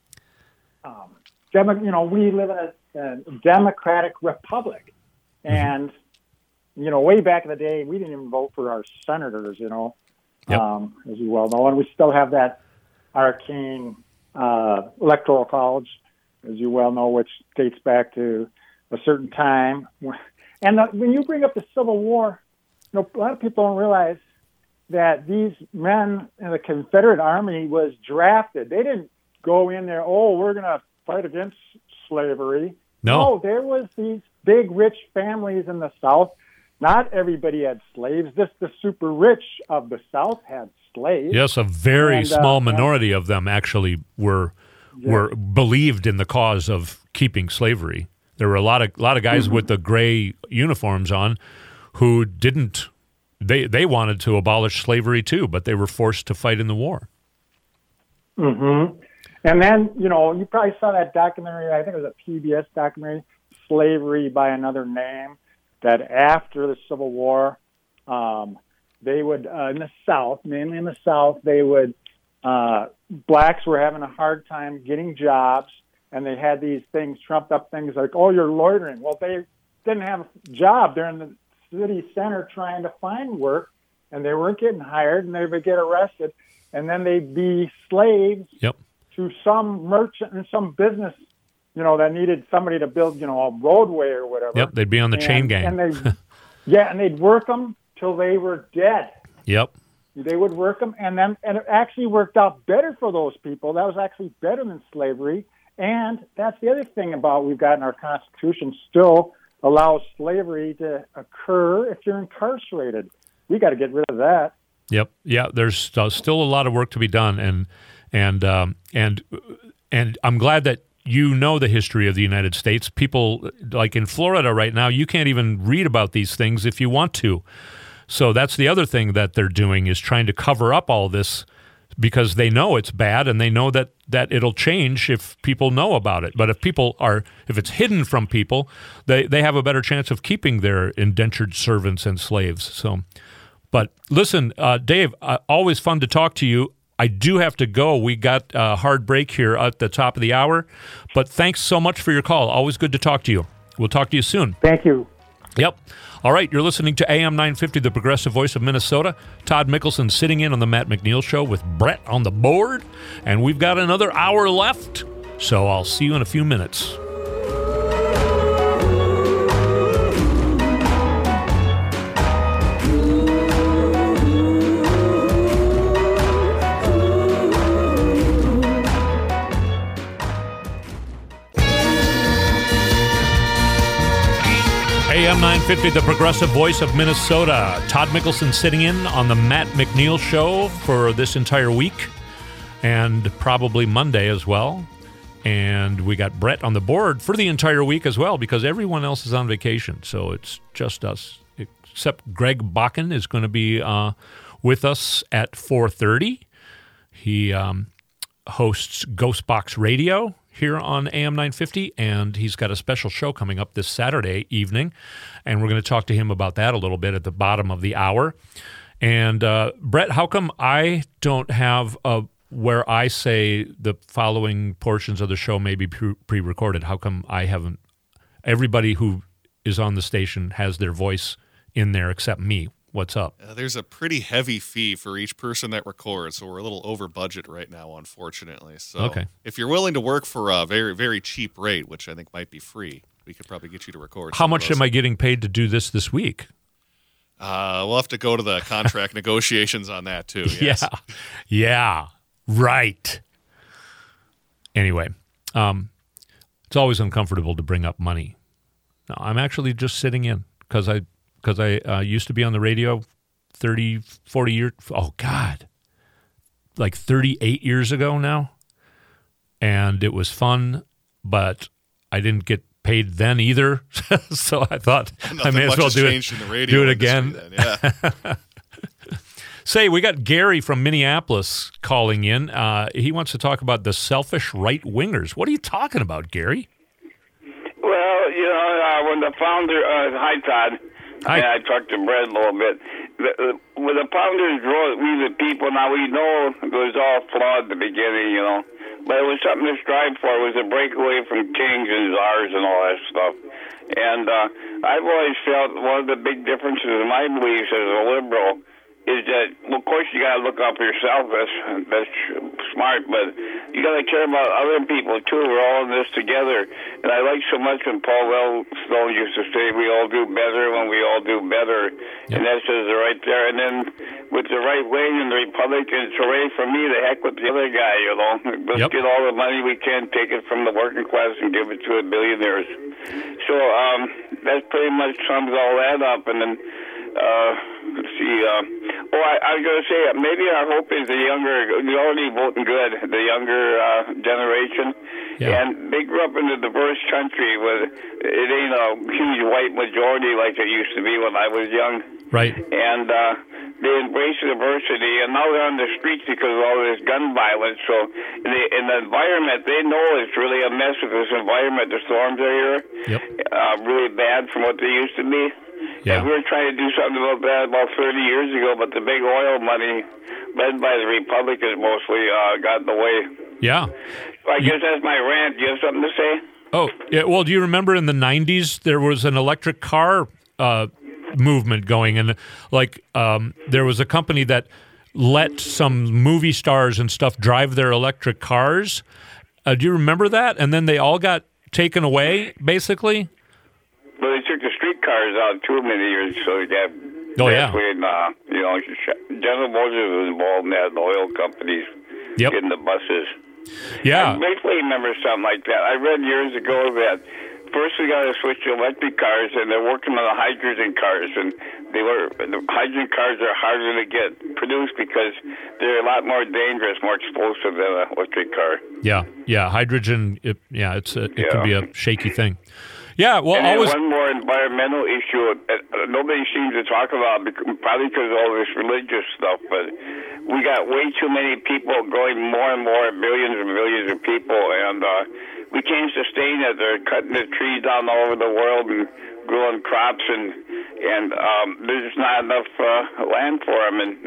[SPEAKER 5] we live in a democratic republic. And, way back in the day, we didn't even vote for our senators, as you well know. And we still have that arcane electoral college, as you well know, which dates back to a certain time. And when you bring up the Civil War, a lot of people don't realize that these men in the Confederate Army was drafted. They didn't go in there, we're going to fight against slavery. No, there was these big, rich families in the South. Not everybody had slaves. Just the super rich of the South had slaves.
[SPEAKER 2] Yes, a very small minority of them actually were believed in the cause of keeping slavery. There were a lot of guys with the gray uniforms on who didn't. They wanted to abolish slavery too, but they were forced to fight in the war.
[SPEAKER 5] Mm-hmm. And then you probably saw that documentary. I think it was a PBS documentary, "Slavery by Another Name." That after the Civil War, they would in the South, mainly in the South, blacks were having a hard time getting jobs, and they had these things, trumped up things like, you're loitering. Well, they didn't have a job. They're in the city center trying to find work, and they weren't getting hired, and they would get arrested, and then they'd be slaves to some merchant and some business, that needed somebody to build, a roadway or whatever.
[SPEAKER 2] Yep, they'd be on the chain gang.
[SPEAKER 5] And they'd work them till they were dead.
[SPEAKER 2] Yep.
[SPEAKER 5] They would work them, and it actually worked out better for those people. That was actually better than slavery. And that's the other thing we've got in our Constitution still allows slavery to occur if you're incarcerated. We got to get rid of that.
[SPEAKER 2] Yep. Yeah. There's still a lot of work to be done, and I'm glad that you know the history of the United States. People like in Florida right now, you can't even read about these things if you want to. So that's the other thing that they're doing is trying to cover up all this because they know it's bad and they know that it'll change if people know about it. But if it's hidden from people, they have a better chance of keeping their indentured servants and slaves. So, but listen, Dave, always fun to talk to you. I do have to go. We got a hard break here at the top of the hour, but thanks so much for your call. Always good to talk to you. We'll talk to you soon.
[SPEAKER 5] Thank you.
[SPEAKER 2] Yep. All right, you're listening to AM 950, the progressive voice of Minnesota. Todd Mickelson sitting in on the Matt McNeil Show with Brett on the board, and we've got another hour left, so I'll see you in a few minutes. AM 950, the progressive voice of Minnesota. Todd Mickelson sitting in on the Matt McNeil Show for this entire week and probably Monday as well. And we got Brett on the board for the entire week as well because everyone else is on vacation. So it's just us, except Greg Bakken is going to be with us at 4:30. He hosts Ghostbox Radio here on AM 950, and he's got a special show coming up this Saturday evening, and we're going to talk to him about that a little bit at the bottom of the hour. And Brett, how come I don't have where I say the following portions of the show may be pre-recorded? How come I haven't? Everybody who is on the station has their voice in there except me. What's up?
[SPEAKER 6] There's a pretty heavy fee for each person that records, so we're a little over budget right now, unfortunately. So
[SPEAKER 2] okay.
[SPEAKER 6] If you're willing to work for a very, very cheap rate, which I think might be free, we could probably get you to record.
[SPEAKER 2] How much am I getting paid to do this week?
[SPEAKER 6] We'll have to go to the contract negotiations on that, too. Yes.
[SPEAKER 2] Yeah, right. Anyway, it's always uncomfortable to bring up money. No, I'm actually just sitting in because I used to be on the radio 30, 40 years, oh God, like 38 years ago now. And it was fun, but I didn't get paid then either. So I thought I may as well do it again.
[SPEAKER 6] Then, yeah.
[SPEAKER 2] Say, we got Gary from Minneapolis calling in. He wants to talk about the selfish right-wingers. What are you talking about, Gary?
[SPEAKER 7] Well, when the founder, hi Todd.
[SPEAKER 2] Hi.
[SPEAKER 7] I talked to Brett a little bit. When the founders wrote, we the people, now we know it was all flawed at the beginning, but it was something to strive for. It was a breakaway from kings and czars and all that stuff. And I've always felt one of the big differences in my beliefs as a liberal is that, well, of course, you got to look out for yourself. That's smart, but you got to care about other people too. We're all in this together. And I like so much when Paul Wellstone used to say, "We all do better when we all do better," and that says it right there. And then with the right wing and the Republicans, hooray for me! The heck with the other guy, Let's get all the money we can, take it from the working class, and give it to the billionaires. So that pretty much sums all that up. And then. Let's see. I was going to say, maybe our hope is the younger, they're already voting good, the younger generation.
[SPEAKER 2] Yeah.
[SPEAKER 7] And they grew up in a diverse country where it ain't a huge white majority like it used to be when I was young.
[SPEAKER 2] Right.
[SPEAKER 7] And they embrace diversity, and now they're on the streets because of all this gun violence. So in the environment, they know it's really a mess with this environment. The storms are here.
[SPEAKER 2] Yep.
[SPEAKER 7] Really bad from what they used to be.
[SPEAKER 2] Yeah.
[SPEAKER 7] And we were trying to do something about that about 30 years ago, but the big oil money, led by the Republicans mostly, got in the way.
[SPEAKER 2] Yeah.
[SPEAKER 7] So I guess that's my rant. Do you have something to say?
[SPEAKER 2] Oh, yeah. Well, do you remember in the 90s there was an electric car movement going, and there was a company that let some movie stars and stuff drive their electric cars. Do you remember that? And then they all got taken away, basically?
[SPEAKER 7] Well, they took the streetcars out too many years, so they got...
[SPEAKER 2] Oh, yeah.
[SPEAKER 7] General Motors was involved in that, the oil companies getting the buses.
[SPEAKER 2] Yeah.
[SPEAKER 7] I briefly remember something like that. I read years ago that first we got to switch to electric cars, and they're working on the hydrogen cars, and the hydrogen cars are harder to get produced because they're a lot more dangerous, more explosive than an electric car.
[SPEAKER 2] Yeah. Hydrogen, it can be a shaky thing. Yeah, well,
[SPEAKER 7] and
[SPEAKER 2] always...
[SPEAKER 7] one more environmental issue nobody seems to talk about, probably because of all this religious stuff, but we got way too many people growing more and more, billions and billions of people, and we can't sustain it. They're cutting the trees down all over the world and growing crops, and there's just not enough land for them, and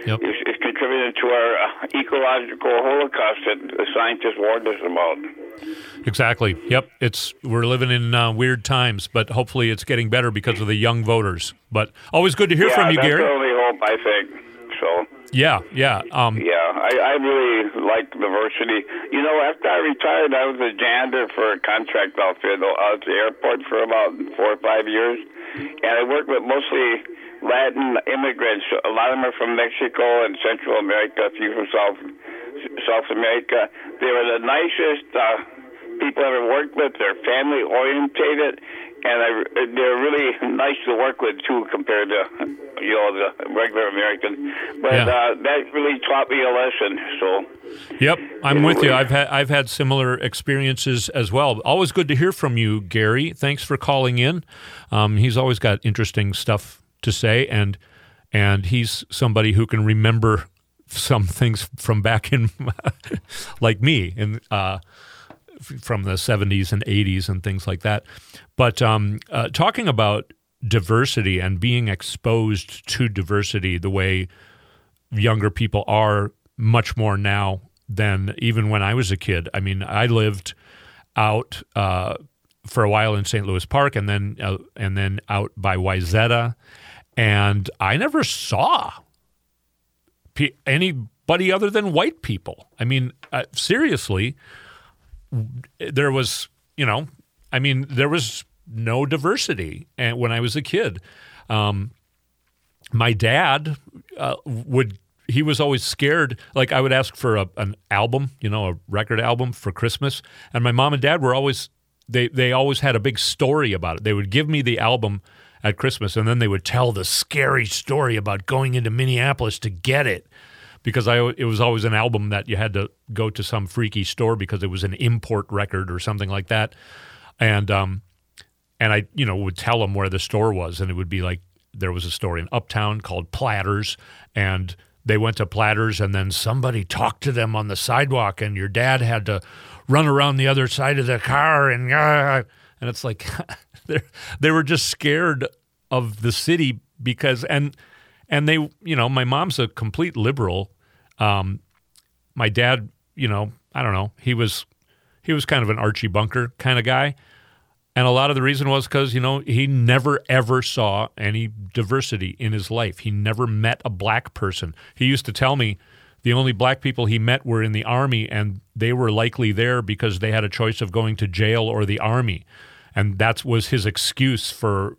[SPEAKER 7] is contributing to our ecological holocaust that the scientists warned us about.
[SPEAKER 2] Exactly. Yep. We're living in weird times, but hopefully it's getting better because of the young voters. But always good to hear from you, Gary.
[SPEAKER 7] Yeah, that's the only hope, I think. So.
[SPEAKER 2] Yeah.
[SPEAKER 7] I really like diversity. You know, after I retired, I was a janitor for a contract outfit out at the airport for about 4 or 5 years, and I worked with mostly Latin immigrants. A lot of them are from Mexico and Central America, a few from South America. They were the nicest people I ever worked with. They're family orientated, and they're really nice to work with too, compared to the regular Americans. But that really taught me a lesson. So.
[SPEAKER 2] Yep, I'm with you. I've had similar experiences as well. Always good to hear from you, Gary. Thanks for calling in. He's always got interesting stuff to say, and he's somebody who can remember some things from back in, like me, from the 70s and 80s and things like that. But talking about diversity and being exposed to diversity the way younger people are much more now than even when I was a kid. I mean, I lived out for a while in St. Louis Park, and then out by Wayzata, and I never saw anybody other than white people. I mean, seriously, there was, there was no diversity when I was a kid. My dad he was always scared. Like, I would ask for an album, a record album for Christmas, and my mom and dad were always, they always had a big story about it. They would give me the album at Christmas, and then they would tell the scary story about going into Minneapolis to get it, because it was always an album that you had to go to some freaky store because it was an import record or something like that. And I, would tell them where the store was, and it would be like, there was a store in Uptown called Platters, and they went to Platters, and then somebody talked to them on the sidewalk, and your dad had to run around the other side of the car, and it's like they were just scared of the city because and they, my mom's a complete liberal. My dad, I don't know, he was kind of an Archie Bunker kind of guy. And a lot of the reason was because, he never, ever saw any diversity in his life. He never met a black person. He used to tell me the only black people he met were in the Army, and they were likely there because they had a choice of going to jail or the Army. And that was his excuse for,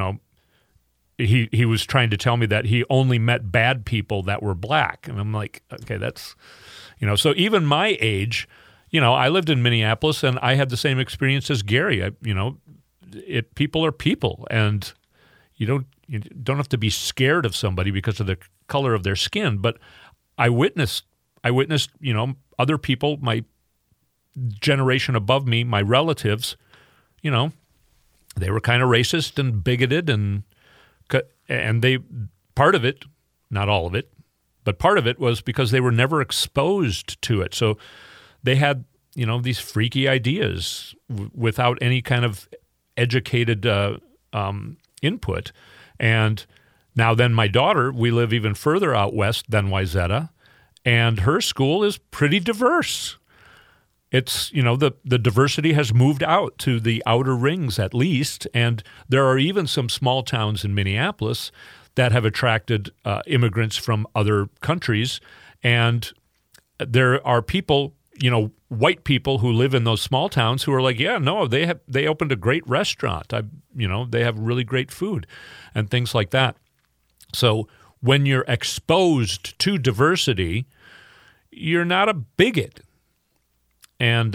[SPEAKER 2] he was trying to tell me that he only met bad people that were black. And I'm like, okay, that's, so even my age, I lived in Minneapolis, and I had the same experience as Gary. People are people, and you don't have to be scared of somebody because of the color of their skin. But I witnessed, other people, my generation above me, my relatives, they were kind of racist and bigoted, and they, part of it, not all of it, but part of it was because they were never exposed to it. So they had, these freaky ideas without any kind of educated input. And now then my daughter, we live even further out west than Wayzata, and her school is pretty diverse. It's, the diversity has moved out to the outer rings at least, and there are even some small towns in Minneapolis that have attracted immigrants from other countries, and there are people, white people who live in those small towns who are like, yeah, no, they opened a great restaurant. They have really great food and things like that. So when you're exposed to diversity, you're not a bigot. And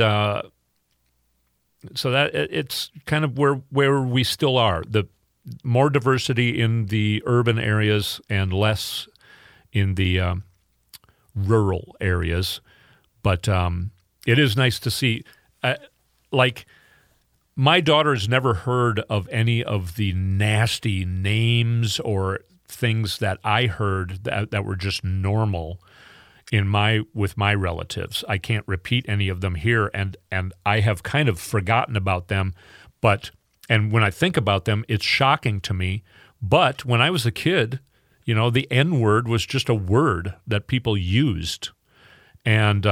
[SPEAKER 2] so that it's kind of where we still are. The more diversity in the urban areas and less in the rural areas. But it is nice to see, like, my daughter's never heard of any of the nasty names or things that I heard that were just normal with my relatives. I can't repeat any of them here, and I have kind of forgotten about them. And when I think about them, it's shocking to me. But when I was a kid, The N-word was just a word that people used. And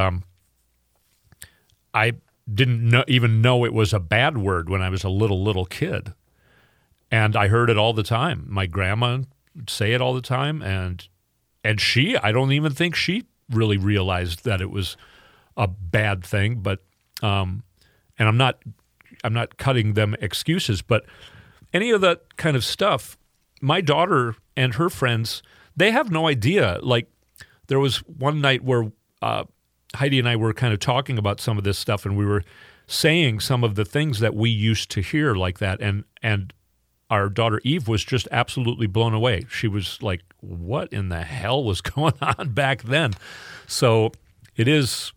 [SPEAKER 2] I didn't even know it was a bad word when I was a little kid. And I heard it all the time. My grandma would say it all the time. And I don't even think she really realized that it was a bad thing. But and I'm not cutting them excuses, but any of that kind of stuff, my daughter and her friends, they have no idea. Like, there was one night where Heidi and I were kind of talking about some of this stuff, and we were saying some of the things that we used to hear like that, and our daughter Eve was just absolutely blown away. She was like, what in the hell was going on back then? So it is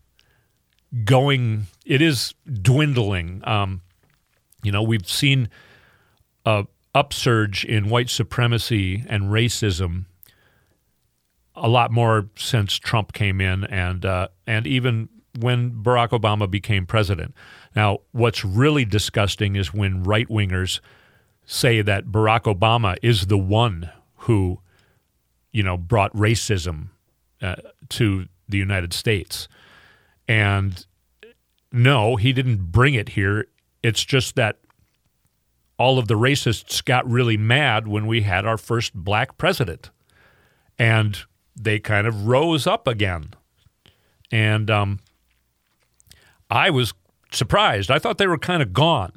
[SPEAKER 2] dwindling. We've seen a upsurge in white supremacy and racism a lot more since Trump came in, and even when Barack Obama became president. Now, what's really disgusting is when right-wingers say that Barack Obama is the one who, brought racism to the United States. And no, he didn't bring it here. It's just that all of the racists got really mad when we had our first black president. And they kind of rose up again. And I was surprised. I thought they were kind of gone,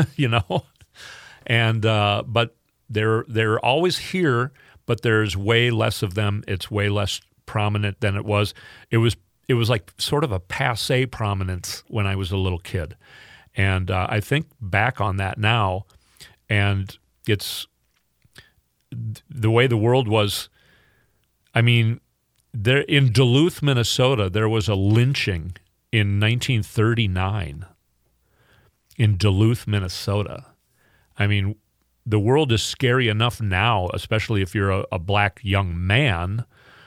[SPEAKER 2] And but they're always here, but there's way less of them. It's way less prominent than it was. It was like sort of a passé prominence when I was a little kid. And I think back on that now, and it's the way the world was. I mean, there in Duluth, Minnesota, there was a lynching in 1939 in Duluth, Minnesota. I mean, the world is scary enough now, especially if you're a black young man.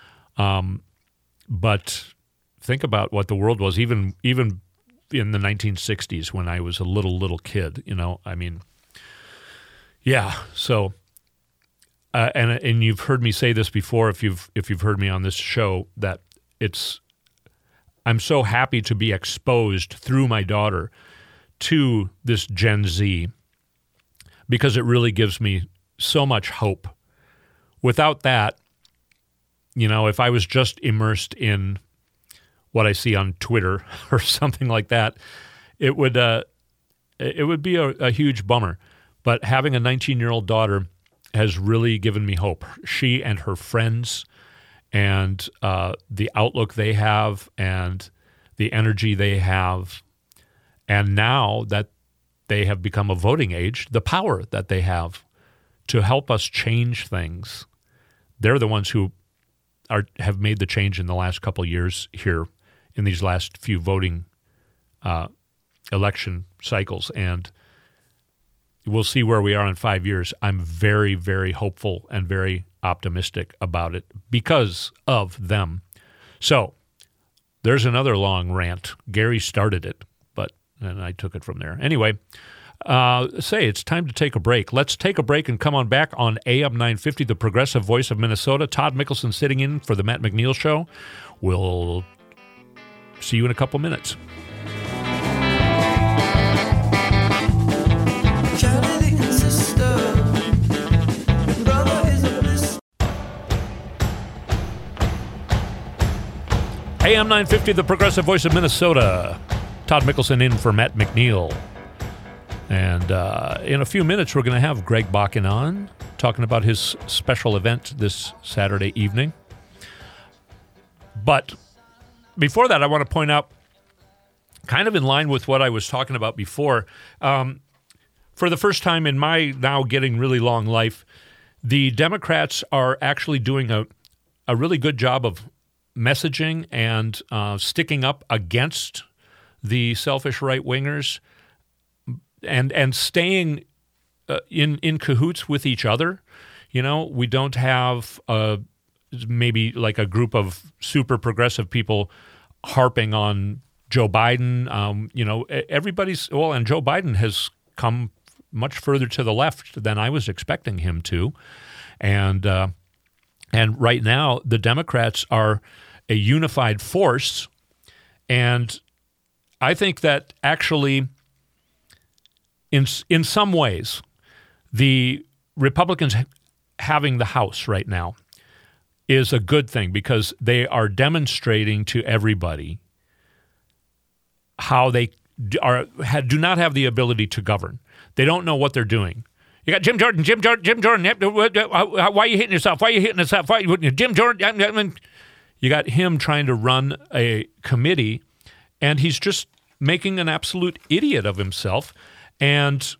[SPEAKER 2] But think about what the world was even in the 1960s when I was a little kid. I mean, yeah. So, and you've heard me say this before, if you've heard me on this show, that I'm so happy to be exposed through my daughter to this Gen Z, because it really gives me so much hope. Without that, if I was just immersed in what I see on Twitter or something like that, it would be a huge bummer. But having a 19-year-old daughter has really given me hope. She and her friends and the outlook they have and the energy they have, and now that they have become a voting age, the power that they have to help us change things. They're the ones who have made the change in the last couple of years here in these last few voting election cycles. And we'll see where we are in 5 years. I'm very, very hopeful and very optimistic about it because of them. So there's another long rant. Gary started it, and I took it from there. Anyway, it's time to take a break. Let's take a break and come on back on AM 950, the progressive voice of Minnesota. Todd Mickelson sitting in for the Matt McNeil Show. We'll see you in a couple minutes. AM 950, the progressive voice of Minnesota. Todd Mickelson in for Matt McNeil. And in a few minutes, we're going to have Greg Bakken on, talking about his special event this Saturday evening. But before that, I want to point out, kind of in line with what I was talking about before, for the first time in my now getting really long life, the Democrats are actually doing a really good job of messaging and sticking up against the selfish right-wingers and staying in cahoots with each other. We don't have maybe like a group of super progressive people harping on Joe Biden. And Joe Biden has come much further to the left than I was expecting him to. And And right now, the Democrats are a unified force. And I think that actually, in some ways, the Republicans having the House right now is a good thing, because they are demonstrating to everybody how they do not have the ability to govern. They don't know what they're doing. You got Jim Jordan. Why are you hitting yourself? Why are you hitting yourself? Jim Jordan. You got him trying to run a committee, and he's just making an absolute idiot of himself. And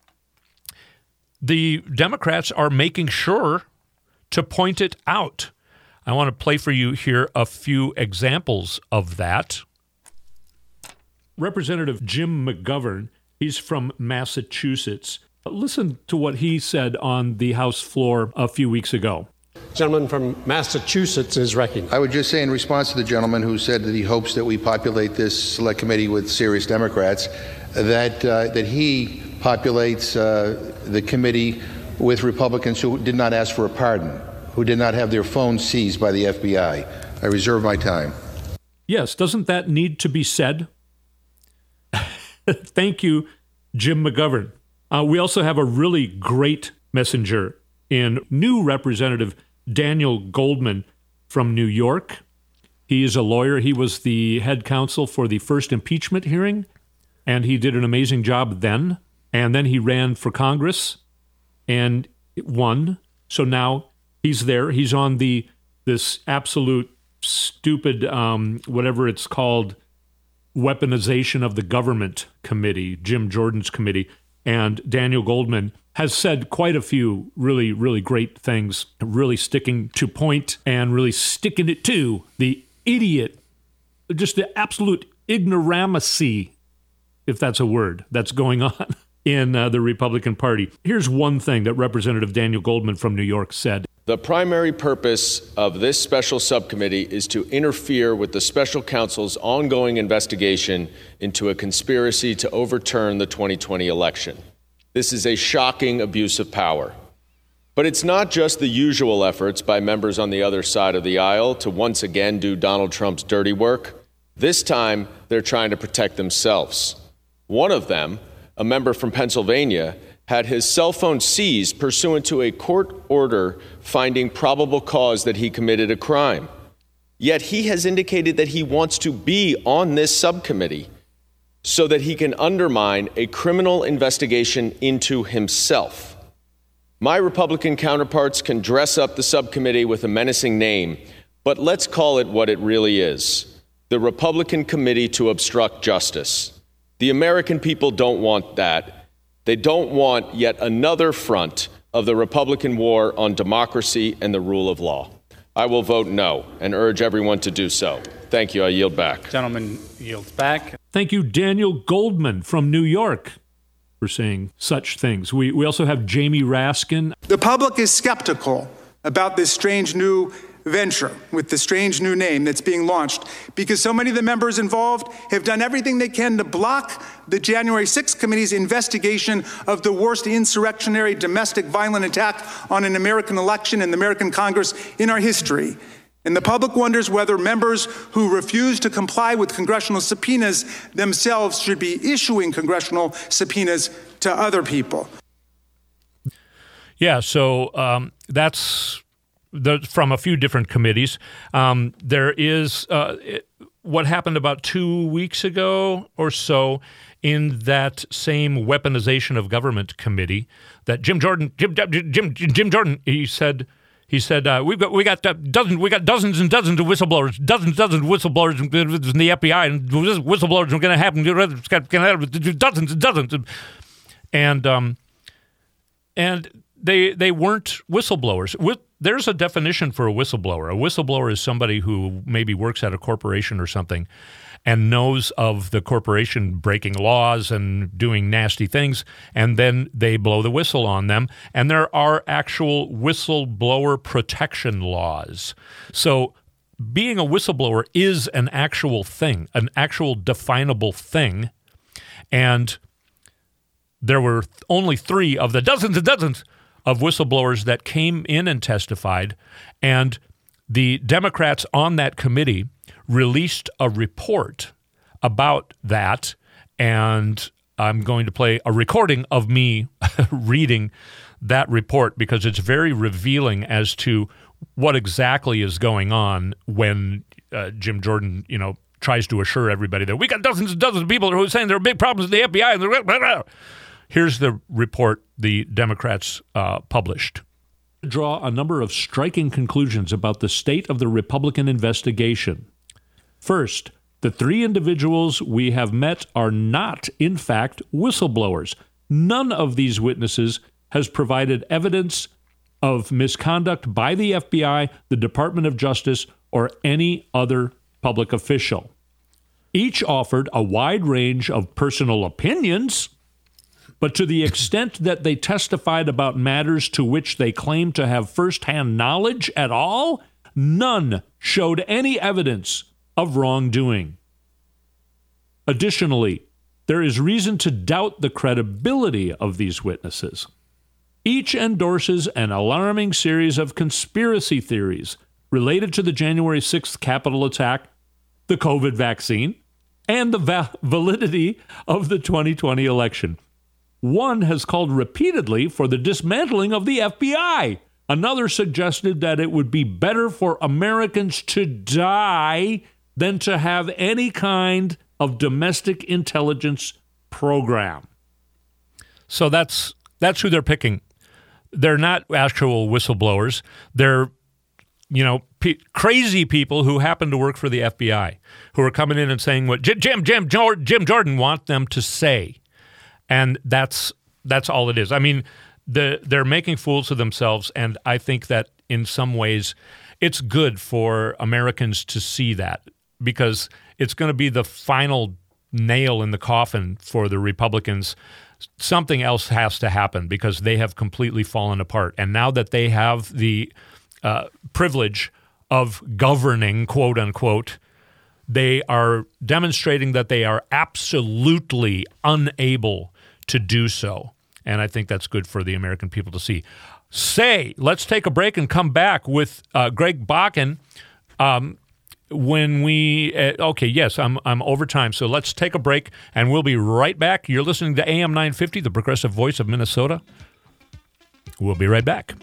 [SPEAKER 2] the Democrats are making sure to point it out. I want to play for you here a few examples of that. Representative Jim McGovern, he's from Massachusetts. Listen to what he said on the House floor a few weeks ago.
[SPEAKER 8] Gentleman from Massachusetts is recognized.
[SPEAKER 9] I would just say, in response to the gentleman who said that he hopes that we populate this select committee with serious Democrats, that he populates the committee with Republicans who did not ask for a pardon, who did not have their phones seized by the FBI. I reserve my time.
[SPEAKER 2] Yes, doesn't that need to be said? Thank you, Jim McGovern. We also have a really great messenger in new Representative Daniel Goldman from New York. He is a lawyer. He was the head counsel for the first impeachment hearing, and he did an amazing job then. And then he ran for Congress and won. So now he's there. He's on this absolute stupid, whatever it's called, weaponization of the government committee, Jim Jordan's committee. And Daniel Goldman has said quite a few really, really great things, really sticking to point and really sticking it to the idiot, just the absolute ignoramucy, if that's a word, that's going on in the Republican Party. Here's one thing that Representative Daniel Goldman from New York said.
[SPEAKER 10] The primary purpose of this special subcommittee is to interfere with the special counsel's ongoing investigation into a conspiracy to overturn the 2020 election. This is a shocking abuse of power. But it's not just the usual efforts by members on the other side of the aisle to once again do Donald Trump's dirty work. This time, they're trying to protect themselves. One of them, a member from Pennsylvania, had his cell phone seized pursuant to a court order finding probable cause that he committed a crime. Yet he has indicated that he wants to be on this subcommittee so that he can undermine a criminal investigation into himself. My Republican counterparts can dress up the subcommittee with a menacing name, but let's call it what it really is: the Republican Committee to Obstruct Justice. The American people don't want that. They don't want yet another front of the Republican war on democracy and the rule of law. I will vote no and urge everyone to do so. Thank you. I yield back.
[SPEAKER 8] Gentleman yields back.
[SPEAKER 2] Thank you, Daniel Goldman from New York, for saying such things. We also have Jamie Raskin.
[SPEAKER 11] The public is skeptical about this strange new venture with the strange new name that's being launched because so many of the members involved have done everything they can to block the January 6th committee's investigation of the worst insurrectionary domestic violent attack on an American election in the American Congress in our history. And the public wonders whether members who refuse to comply with congressional subpoenas themselves should be issuing congressional subpoenas to other people.
[SPEAKER 2] Yeah, so that's from a few different committees. There is what happened about 2 weeks ago or so in that same weaponization of government committee that Jim Jordan, he said we got dozens and dozens of whistleblowers, dozens of whistleblowers in the FBI, and whistleblowers are going to happen. Dozens and dozens, and they weren't whistleblowers. There's a definition for a whistleblower. A whistleblower is somebody who maybe works at a corporation or something and knows of the corporation breaking laws and doing nasty things, and then they blow the whistle on them. And there are actual whistleblower protection laws. So being a whistleblower is an actual thing, an actual definable thing. And there were only 3 of the dozens and dozens of whistleblowers that came in and testified, and the Democrats on that committee released a report about that, and I'm going to play a recording of me reading that report because it's very revealing as to what exactly is going on when Jim Jordan, tries to assure everybody that we got dozens and dozens of people who are saying there are big problems in the FBI. Here's the report the Democrats published. Draw a number of striking conclusions about the state of the Republican investigation. First, the 3 individuals we have met are not, in fact, whistleblowers. None of these witnesses has provided evidence of misconduct by the FBI, the Department of Justice, or any other public official. Each offered a wide range of personal opinions, but to the extent that they testified about matters to which they claimed to have firsthand knowledge at all, none showed any evidence of wrongdoing. Additionally, there is reason to doubt the credibility of these witnesses. Each endorses an alarming series of conspiracy theories related to the January 6th Capitol attack, the COVID vaccine, and the validity of the 2020 election. One has called repeatedly for the dismantling of the FBI. Another suggested that it would be better for Americans to die than to have any kind of domestic intelligence program. So that's who they're picking. They're not actual whistleblowers. They're crazy people who happen to work for the FBI, who are coming in and saying what Jim Jordan wants them to say. And that's all it is. I mean, they're making fools of themselves, and I think that in some ways it's good for Americans to see that because it's going to be the final nail in the coffin for the Republicans. Something else has to happen because they have completely fallen apart. And now that they have the privilege of governing, quote unquote, they are demonstrating that they are absolutely unable to do so. And I think that's good for the American people to see. Let's take a break and come back with Greg Bakken. I'm over time, so let's take a break, and we'll be right back. You're listening to AM 950, the progressive voice of Minnesota. We'll be right back.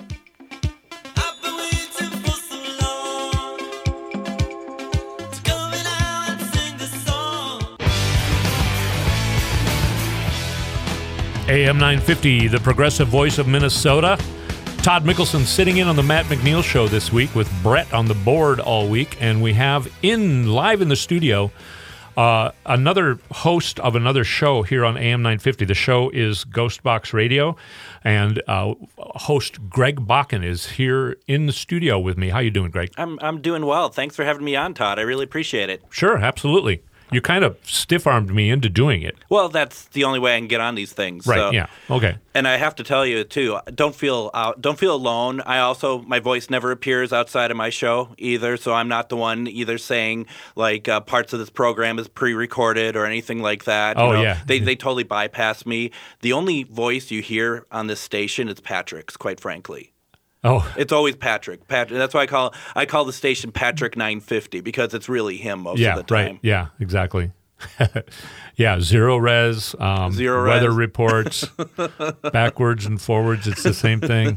[SPEAKER 2] AM 950, the progressive voice of Minnesota. Todd Mickelson sitting in on the Matt McNeil Show this week with Brett on the board all week. And we have live in the studio another host of another show here on AM 950. The show is Ghost Box Radio. And host Greg Bakken is here in the studio with me. How you doing, Greg?
[SPEAKER 12] I'm doing well. Thanks for having me on, Todd. I really appreciate it.
[SPEAKER 2] Sure, absolutely. You kind of stiff-armed me into doing it.
[SPEAKER 12] Well, that's the only way I can get on these things.
[SPEAKER 2] Right,
[SPEAKER 12] so.
[SPEAKER 2] Yeah, okay.
[SPEAKER 12] And I have to tell you, too, don't feel alone. My voice never appears outside of my show either, so I'm not the one either saying, parts of this program is pre-recorded or anything like that.
[SPEAKER 2] Yeah.
[SPEAKER 12] They totally bypass me. The only voice you hear on this station is Patrick's, quite frankly.
[SPEAKER 2] Oh,
[SPEAKER 12] it's always Patrick. That's why I call the station Patrick 950 because it's really him most of the time.
[SPEAKER 2] Right. Yeah, exactly. Yeah, zero res, weather reports, backwards and forwards. It's the same thing.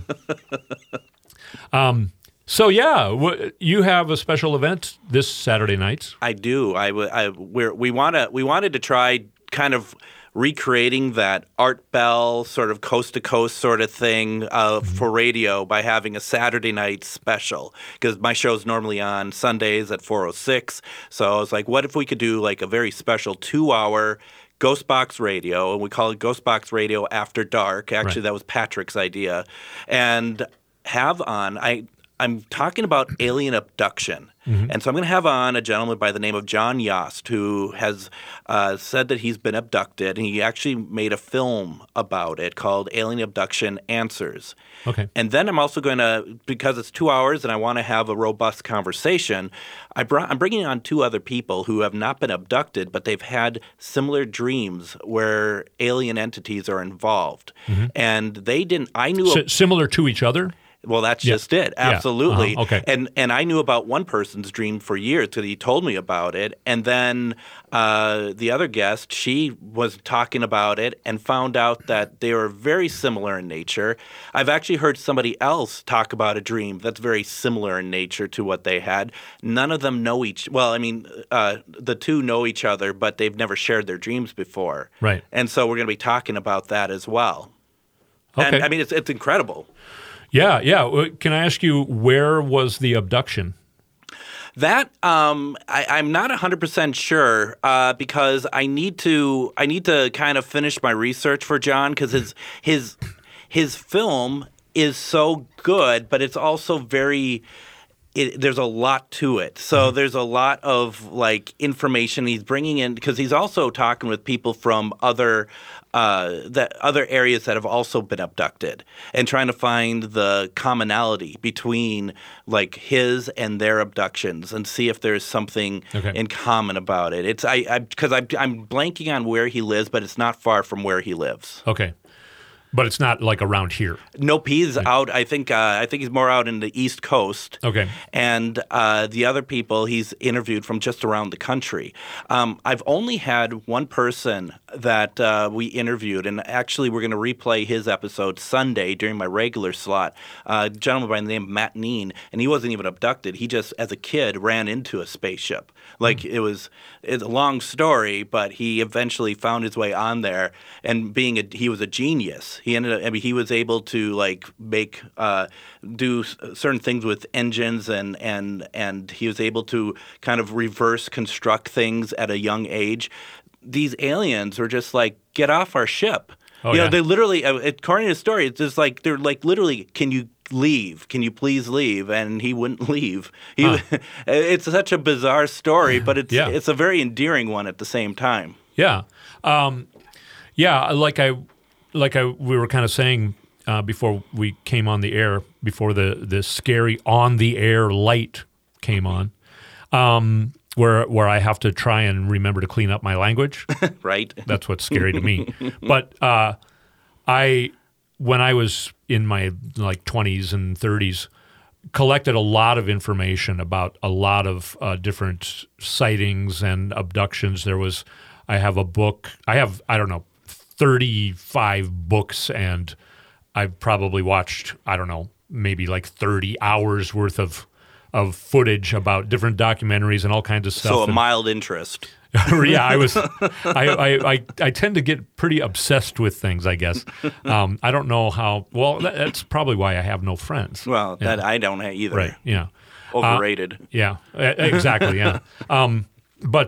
[SPEAKER 2] You have a special event this Saturday night.
[SPEAKER 12] I do. We wanted to try kind of recreating that Art Bell sort of coast-to-coast sort of thing for radio by having a Saturday night special, because my show's normally on Sundays at 4:06. So I was like, what if we could do a very special 2-hour Ghost Box Radio, and we call it Ghost Box Radio After Dark. Actually, That was Patrick's idea. And have on I'm talking about alien abduction.
[SPEAKER 2] Mm-hmm.
[SPEAKER 12] And so I'm going to have on a gentleman by the name of John Yost, who has said that he's been abducted, and he actually made a film about it called Alien Abduction Answers.
[SPEAKER 2] Okay.
[SPEAKER 12] And then I'm also going to, because it's 2 hours and I want to have a robust conversation, I'm bringing on 2 other people who have not been abducted, but they've had similar dreams where alien entities are involved.
[SPEAKER 2] Mm-hmm.
[SPEAKER 12] And they didn't – I knew –
[SPEAKER 2] similar to each other?
[SPEAKER 12] Well, that's just it. Absolutely.
[SPEAKER 2] Yeah. Uh-huh. Okay.
[SPEAKER 12] And I knew about one person's dream for years because he told me about it. And then the other guest, she was talking about it and found out that they were very similar in nature. I've actually heard somebody else talk about a dream that's very similar in nature to what they had. None of them know the 2 know each other, but they've never shared their dreams before.
[SPEAKER 2] Right.
[SPEAKER 12] And so we're going to be talking about that as well.
[SPEAKER 2] Okay.
[SPEAKER 12] And it's incredible.
[SPEAKER 2] Yeah. Can I ask you, where was the abduction?
[SPEAKER 12] That I'm not 100% sure because I need to kind of finish my research for John because his film is so good, but it's also very. There's a lot to it. So there's a lot of information he's bringing in because he's also talking with people from other areas that have also been abducted and trying to find the commonality between his and their abductions and see if there's something in common about it. It's because I'm blanking on where he lives, but it's not far from where he lives.
[SPEAKER 2] Okay. But it's not around here.
[SPEAKER 12] Nope, he's out. I think he's more out in the East Coast.
[SPEAKER 2] Okay.
[SPEAKER 12] And the other people he's interviewed from just around the country. I've only had one person that we interviewed, and actually we're going to replay his episode Sunday during my regular slot. A gentleman by the name of Matt Neen, and he wasn't even abducted. He just, as a kid, ran into a spaceship. It's a long story, but he eventually found his way on there, and he was a genius. He ended up. He was able to do certain things with engines, and he was able to kind of reverse construct things at a young age. These aliens were just get off our ship. They literally, according to the story, it's just they're literally, can you leave? Can you please leave? And he wouldn't leave. It's such a bizarre story, but it's a very endearing one at the same time.
[SPEAKER 2] Yeah. We were kind of saying before we came on the air, before the scary on the air light came on, where I have to try and remember to clean up my language.
[SPEAKER 12] Right.
[SPEAKER 2] That's what's scary to me. But when I was in my 20s and 30s, collected a lot of information about a lot of different sightings and abductions. I have a book. I have, 35 books, and I've probably watched, maybe 30 hours worth of footage about different documentaries and all kinds of stuff.
[SPEAKER 12] So a mild interest.
[SPEAKER 2] Yeah, I tend to get pretty obsessed with things, I guess. I don't know how. Well, that's probably why I have no friends.
[SPEAKER 12] Well, that I don't have either.
[SPEAKER 2] Right. Yeah.
[SPEAKER 12] Overrated.
[SPEAKER 2] Yeah. Exactly. Yeah. But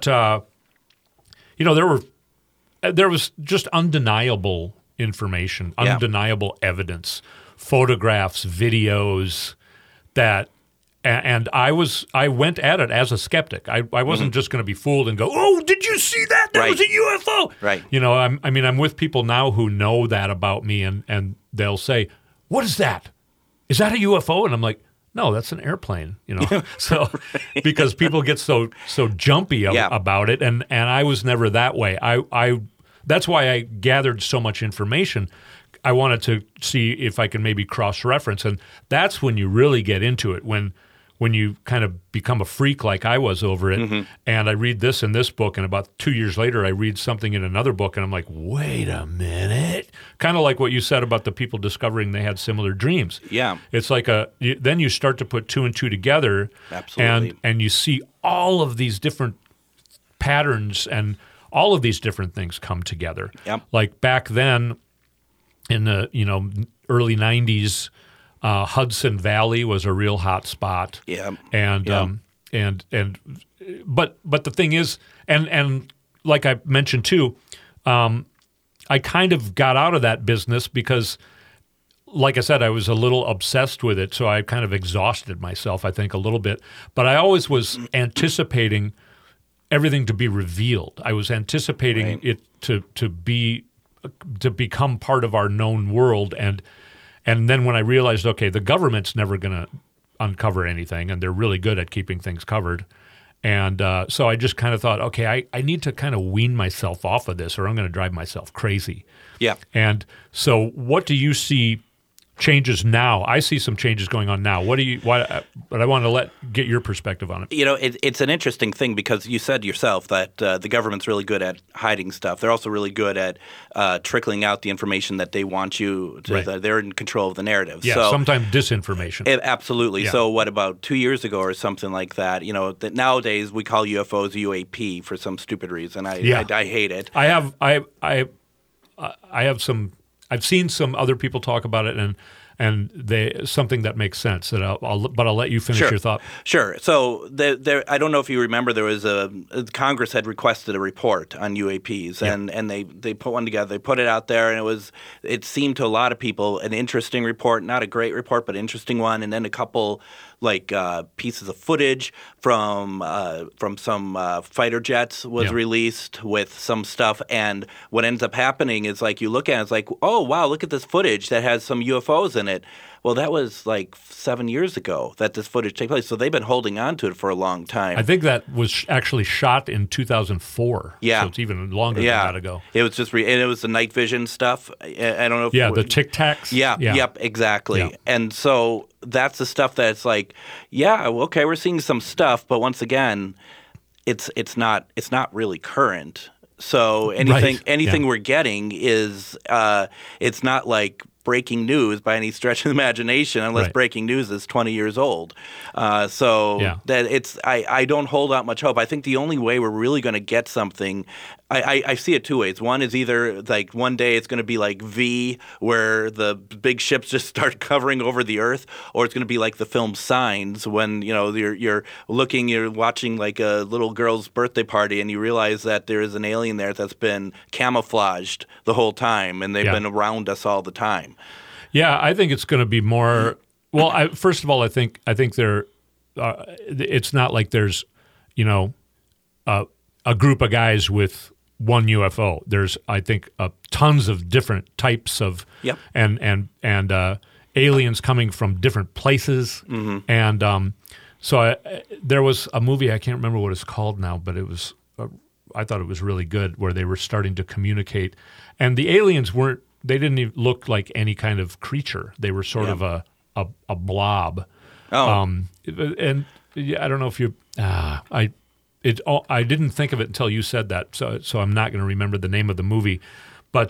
[SPEAKER 2] there was just undeniable information, undeniable evidence, photographs, videos that. And I went at it as a skeptic. I wasn't just going to be fooled and go, "Oh, did you see that? That was a UFO."
[SPEAKER 12] Right.
[SPEAKER 2] I'm with people now who know that about me, and they'll say, "What is that? Is that a UFO?" And I'm like, "No, that's an airplane." So because people get so jumpy about it, and I was never that way. I that's why I gathered so much information. I wanted to see if I can maybe cross-reference, and that's when you really get into it, when you kind of become a freak like I was over it, and I read this in this book, and about 2 years later I read something in another book, and I'm like, wait a minute. Kind of like what you said about the people discovering they had similar dreams.
[SPEAKER 12] Yeah.
[SPEAKER 2] It's then you start to put 2 and 2 together.
[SPEAKER 12] Absolutely.
[SPEAKER 2] And you see all of these different patterns and all of these different things come together.
[SPEAKER 12] Yep.
[SPEAKER 2] Like back then in the early 90s, Hudson Valley was a real hot spot.
[SPEAKER 12] Yeah.
[SPEAKER 2] But the thing is, and like I mentioned too, I kind of got out of that business because like I said, I was a little obsessed with it, so I kind of exhausted myself, I think, a little bit. But I always was anticipating everything to be revealed. I was anticipating it to become part of our known world, and then when I realized, okay, the government's never going to uncover anything, and they're really good at keeping things covered. And so I just kind of thought, okay, I need to kind of wean myself off of this, or I'm going to drive myself crazy.
[SPEAKER 12] Yeah.
[SPEAKER 2] And so what do you see changes now? I see some changes going on now. But I want to get your perspective on it.
[SPEAKER 12] You know, it's an interesting thing because you said yourself that the government's really good at hiding stuff. They're also really good at trickling out the information that they want you to.
[SPEAKER 2] Right.
[SPEAKER 12] They're in control of the narrative.
[SPEAKER 2] Yeah,
[SPEAKER 12] so,
[SPEAKER 2] sometimes disinformation.
[SPEAKER 12] Absolutely.
[SPEAKER 2] Yeah.
[SPEAKER 12] So what about 2 years ago or something like that? You know, that nowadays we call UFOs UAP for some stupid reason. I hate it. I've seen some other people talk about it, and something that makes sense. That I'll let you finish your thought. Sure. So I don't know if you remember, there was Congress had requested a report on UAPs, and they put one together. They put it out there, and it seemed to a lot of people an interesting report, not a great report, but interesting one. And then a couple pieces of footage from some fighter jets was released with some stuff. And what ends up happening is you look at it, it's like, oh, wow, look at this footage that has some UFOs in it. Well, that was 7 years ago that this footage took place. So they've been holding on to it for a long time.
[SPEAKER 2] I think that was actually shot in 2004.
[SPEAKER 12] Yeah.
[SPEAKER 2] So it's even longer than that ago.
[SPEAKER 12] It was just and it was the night vision stuff. I don't know if
[SPEAKER 2] the Tic Tacs.
[SPEAKER 12] Yeah. Yep. Exactly. Yeah. And so that's the stuff that's okay, we're seeing some stuff, but once again, it's not really current. So anything we're getting is it's not like breaking news by any stretch of the imagination, unless breaking news is 20 years old. That I don't hold out much hope. I think the only way we're really going to get something, I see it two ways. One is either one day it's going to be like V, where the big ships just start covering over the Earth, or it's going to be like the film Signs, when you're watching like a little girl's birthday party, and you realize that there is an alien there that's been camouflaged the whole time, and they've been around us all the time.
[SPEAKER 2] Yeah, I think it's going to be more. Well, first of all, I think there. It's not like there's, a group of guys with one UFO. There's, I think, tons of different types of and aliens coming from different places. Mm-hmm. And so there was a movie, I can't remember what it's called now, but it was I thought it was really good, where they were starting to communicate, and the aliens they didn't even look like any kind of creature. They were sort of a blob. Oh. And I don't know if you I didn't think of it until you said that, so I'm not going to remember the name of the movie. But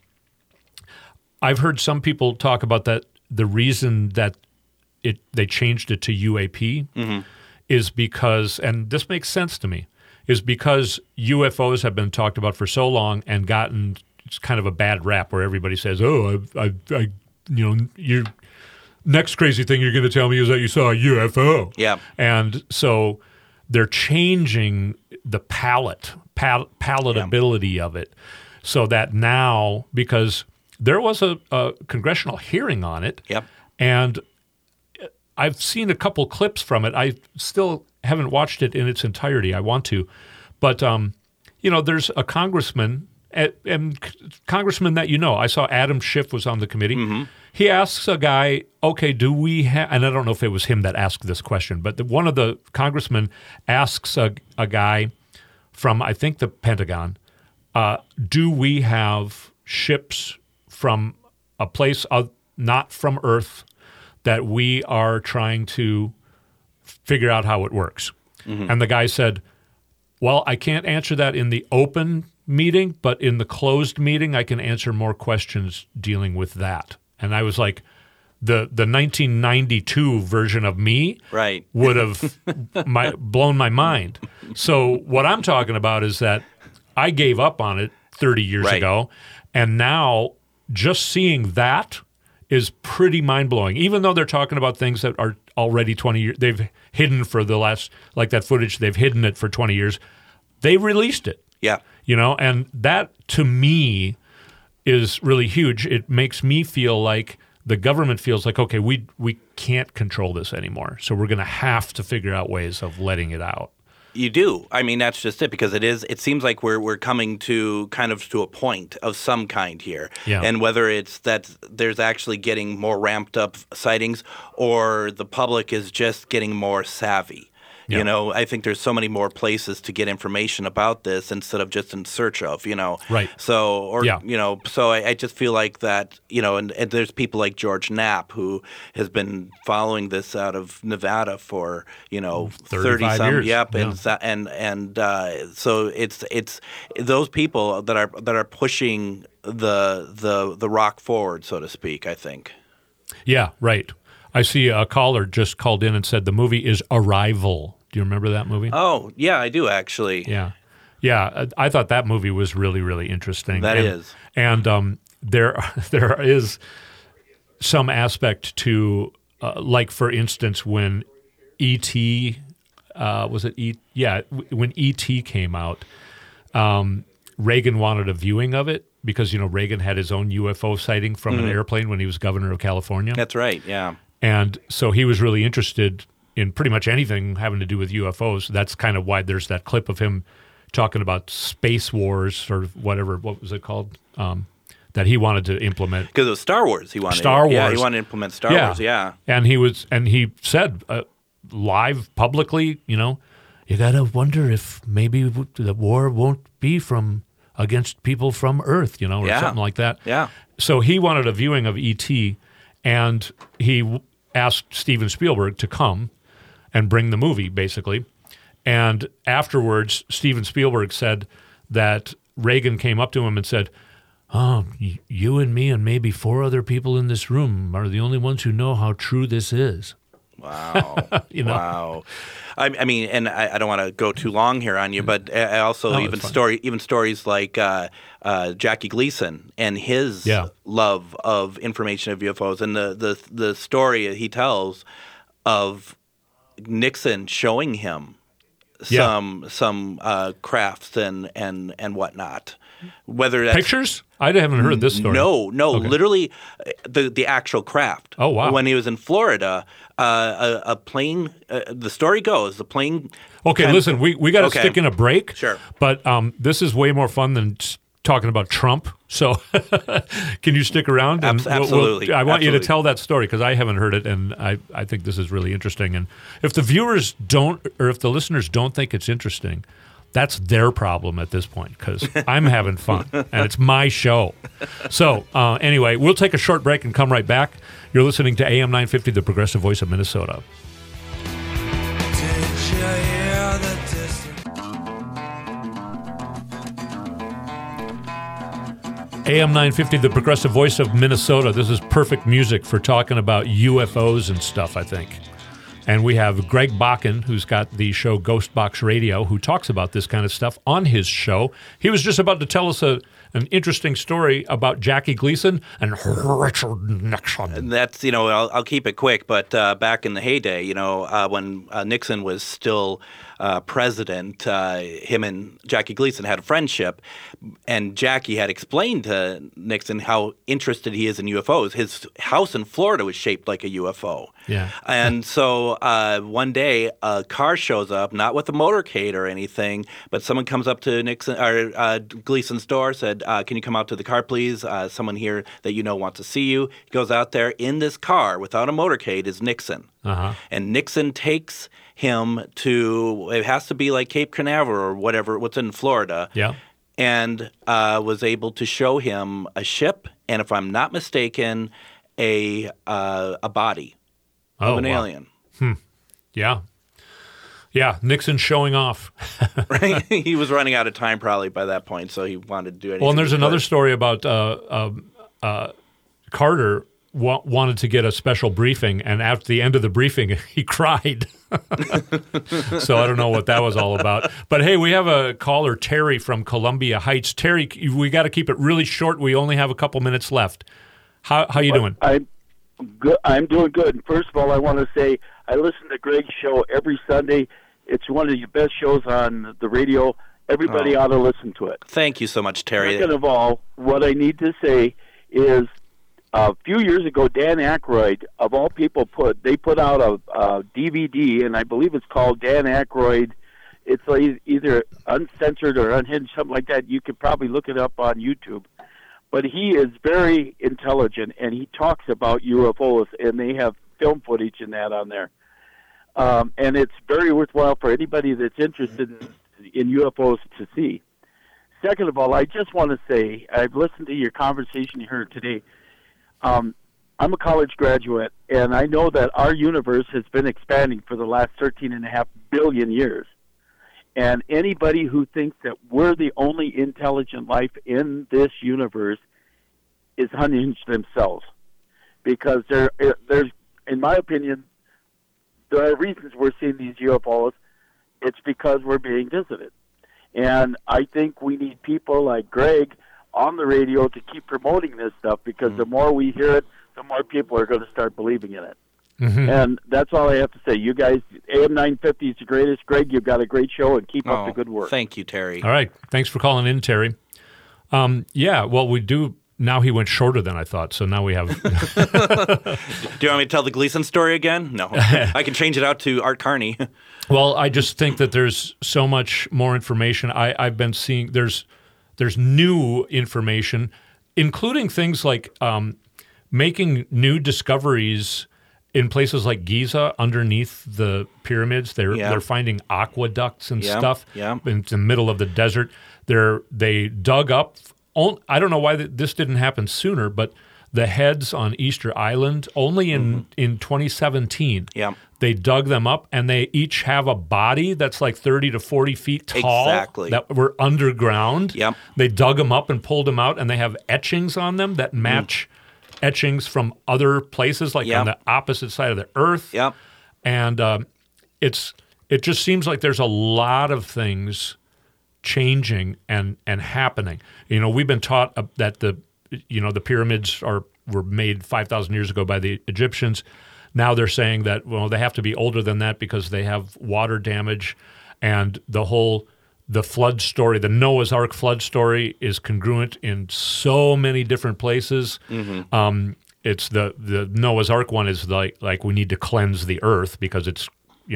[SPEAKER 2] I've heard some people talk about that. The reason that they changed it to UAP is because, and this makes sense to me, is because UFOs have been talked about for so long and gotten kind of a bad rap, where everybody says, "Oh, your next crazy thing you're going to tell me is that you saw a UFO." Yeah, and so they're changing the palatability of it, so that now, because there was a congressional hearing on it, and I've seen a couple clips from it. I still haven't watched it in its entirety. I want to, but there's a congressman, and congressman that I saw Adam Schiff was on the committee. Mm-hmm. He asks a guy, okay, do we have, and I don't know if it was him that asked this question, but one of the congressmen asks a guy from, I think, the Pentagon, do we have ships from a place not from Earth that we are trying to figure out how it works? Mm-hmm. And the guy said, well, I can't answer that in the open meeting, but in the closed meeting, I can answer more questions dealing with that. And I was like, the 1992 version of me would have blown my mind. So what I'm talking about is that I gave up on it 30 years ago, and now just seeing that is pretty mind-blowing. Even though they're talking about things that are already 20 years, they've hidden for the last, like that footage, they've hidden it for 20 years. They released it. Yeah. And that, to me, is really huge. It makes me feel like the government feels like, okay, we can't control this anymore, so we're going to have to figure out ways of letting it out.
[SPEAKER 12] You do. I mean, that's just it, because it seems like we're coming to kind of to a point of some kind here.
[SPEAKER 2] Yeah.
[SPEAKER 12] And whether it's that there's actually getting more ramped up sightings, or the public is just getting more savvy.
[SPEAKER 2] Yeah.
[SPEAKER 12] You know, I think there's so many more places to get information about this instead of just in search of, you know.
[SPEAKER 2] Right.
[SPEAKER 12] So, or,
[SPEAKER 2] Yeah.
[SPEAKER 12] you know, so I just feel like that, you know, and there's people like George Knapp, who has been following this out of Nevada for, you know,
[SPEAKER 2] 35
[SPEAKER 12] 30-some
[SPEAKER 2] years.
[SPEAKER 12] Yep.
[SPEAKER 2] Yeah.
[SPEAKER 12] And so it's those people that are pushing the rock forward, so to speak, I think.
[SPEAKER 2] Yeah, right. I see a caller just called in and said the movie is Arrival. Do you remember that movie?
[SPEAKER 12] Oh, yeah, I do actually.
[SPEAKER 2] Yeah. Yeah, I thought that movie was really, really interesting.
[SPEAKER 12] That is.
[SPEAKER 2] And there is some aspect to, like, for instance, when E.T., was it E? Yeah, when E.T. came out, Reagan wanted a viewing of it because, you know, Reagan had his own UFO sighting from an airplane when he was governor of California.
[SPEAKER 12] That's right, yeah.
[SPEAKER 2] And so he was really interested in pretty much anything having to do with UFOs. That's kind of why there's that clip of him talking about Space Wars or whatever. What was it called? That he wanted to implement.
[SPEAKER 12] Because it was Star Wars he wanted.
[SPEAKER 2] Star Wars.
[SPEAKER 12] Yeah, he wanted to implement Star Wars, yeah.
[SPEAKER 2] And he said live publicly, you know, you got to wonder if maybe the war won't be against people from Earth, you know, or something like that.
[SPEAKER 12] Yeah.
[SPEAKER 2] So he wanted a viewing of E.T., and he asked Steven Spielberg to come and bring the movie, basically. And afterwards, Steven Spielberg said that Reagan came up to him and said, "Oh, you and me and maybe 4 other people in this room are the only ones who know how true this is."
[SPEAKER 12] Wow.
[SPEAKER 2] You know?
[SPEAKER 12] Wow. I mean, and I don't want to go too long here on you, but I also even stories like Jackie Gleason and his love of information of UFOs, and the story he tells of Nixon showing him some crafts and whatnot. Whether that's
[SPEAKER 2] pictures? I haven't heard this story.
[SPEAKER 12] No,
[SPEAKER 2] Okay.
[SPEAKER 12] literally the actual craft.
[SPEAKER 2] Oh, wow.
[SPEAKER 12] When he was in Florida, a plane. The story goes the plane.
[SPEAKER 2] Okay, listen, we got to stick in a break.
[SPEAKER 12] Sure.
[SPEAKER 2] But this is way more fun than talking about Trump. So can you stick around? And
[SPEAKER 12] absolutely.
[SPEAKER 2] I want you to tell that story because I haven't heard it, and I think this is really interesting. And if the viewers don't, or if the listeners don't think it's interesting, that's their problem at this point because I'm having fun, and it's my show. So anyway, we'll take a short break and come right back. You're listening to AM 950, the progressive voice of Minnesota. AM 950, the progressive voice of Minnesota. This is perfect music for talking about UFOs and stuff, I think. And we have Greg Bakken, who's got the show Ghost Box Radio, who talks about this kind of stuff on his show. He was just about to tell us an interesting story about Jackie Gleason and Richard Nixon.
[SPEAKER 12] And that's, you know, I'll keep it quick, but back in the heyday, you know, when Nixon was still president, him and Jackie Gleason had a friendship, and Jackie had explained to Nixon how interested he is in UFOs. His house in Florida was shaped like a UFO.
[SPEAKER 2] Yeah.
[SPEAKER 12] And so one day a car shows up, not with a motorcade or anything, but someone comes up to Nixon or Gleason's door, said, "Can you come out to the car, please? Someone here that you know wants to see you." He goes out there. In this car, without a motorcade, is Nixon.
[SPEAKER 2] Uh-huh.
[SPEAKER 12] And Nixon takes him to, it has to be like Cape Canaveral or what's in Florida.
[SPEAKER 2] Yeah.
[SPEAKER 12] And was able to show him a ship, and if I'm not mistaken, a body of an alien.
[SPEAKER 2] Yeah. Yeah, Nixon showing off.
[SPEAKER 12] Right? He was running out of time probably by that point, so he wanted to do anything.
[SPEAKER 2] Well, and there's another story about Carter wanted to get a special briefing, and at the end of the briefing, he cried. So I don't know what that was all about. But hey, we have a caller, Terry from Columbia Heights. Terry, we got to keep it really short. We only have a couple minutes left. How you doing?
[SPEAKER 13] I'm good. I'm doing good. First of all, I want to say I listen to Greg's show every Sunday. It's one of the best shows on the radio. Everybody ought to listen to it.
[SPEAKER 12] Thank you so much, Terry.
[SPEAKER 13] Second of all, what I need to say is A few years ago, Dan Aykroyd, of all people, put out a DVD, and I believe it's called Dan Aykroyd. It's either uncensored or unhinged, something like that. You could probably look it up on YouTube. But he is very intelligent, and he talks about UFOs, and they have film footage and that on there. And it's very worthwhile for anybody that's interested in UFOs to see. Second of all, I just want to say, I've listened to your conversation here today. I'm a college graduate, and I know that our universe has been expanding for the last 13.5 billion years. And anybody who thinks that we're the only intelligent life in this universe is unhinged themselves. Because there's, in my opinion, there are reasons we're seeing these UFOs. It's because we're being visited. And I think we need people like Greg on the radio to keep promoting this stuff, because the more we hear it, the more people are going to start believing in it. Mm-hmm. And that's all I have to say. You guys, AM 950 is the greatest. Greg, you've got a great show, and keep up the good work.
[SPEAKER 12] Thank you, Terry.
[SPEAKER 2] All right. Thanks for calling in, Terry. Yeah, well, we do. Now he went shorter than I thought, so now we have...
[SPEAKER 12] Do you want me to tell the Gleason story again? No. I can change it out to Art Carney.
[SPEAKER 2] Well, I just think that there's so much more information. I've been seeing there's new information, including things like making new discoveries in places like Giza underneath the pyramids. They're finding aqueducts and stuff in the middle of the desert. They dug up. I don't know why this didn't happen sooner, but the heads on Easter Island, only in 2017, they dug them up, and they each have a body that's like 30 to 40 feet tall that were underground. They dug them up and pulled them out, and they have etchings on them that match etchings from other places, like on the opposite side of the earth. And it just seems like there's a lot of things changing and happening. You know, we've been taught that the pyramids were made 5,000 years ago by the Egyptians. Now they're saying that, well, they have to be older than that because they have water damage, and the flood story, the Noah's Ark flood story, is congruent in so many different places. Mm-hmm. It's the Noah's Ark one is like we need to cleanse the earth because it's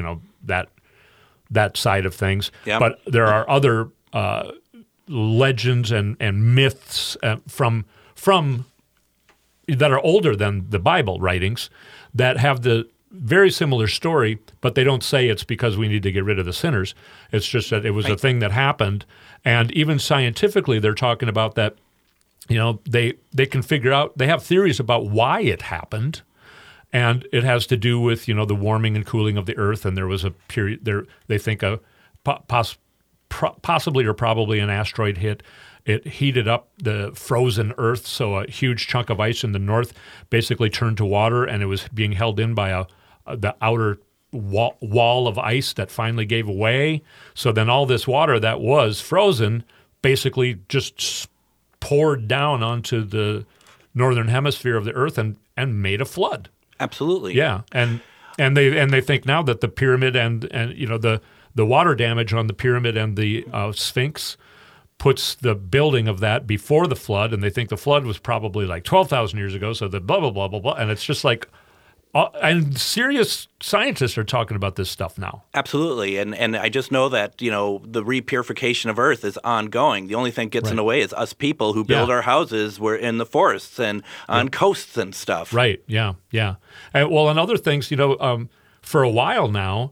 [SPEAKER 2] that side of things. But there are other legends and myths from that are older than the Bible writings that have the very similar story, but they don't say it's because we need to get rid of the sinners. It's just that it was a thing that happened. And even scientifically, they're talking about that, they can figure out, they have theories about why it happened. And it has to do with, the warming and cooling of the earth. And there was a period there, they think possibly or probably an asteroid hit. It heated up the frozen earth, so a huge chunk of ice in the north basically turned to water, and it was being held in by the outer wall of ice that finally gave away. So then all this water that was frozen basically just poured down onto the northern hemisphere of the earth and made a flood.
[SPEAKER 12] Absolutely.
[SPEAKER 2] Yeah, and they think now that the pyramid and the water damage on the pyramid and the Sphinx puts the building of that before the flood, and they think the flood was probably like 12,000 years ago, so the blah, blah, blah, blah, blah. And it's just like, and serious scientists are talking about this stuff now.
[SPEAKER 12] Absolutely. And I just know that, the repurification of Earth is ongoing. The only thing that gets in the way is us people who build our houses. We're in the forests and on coasts and stuff.
[SPEAKER 2] Right, yeah. And other things, for a while now,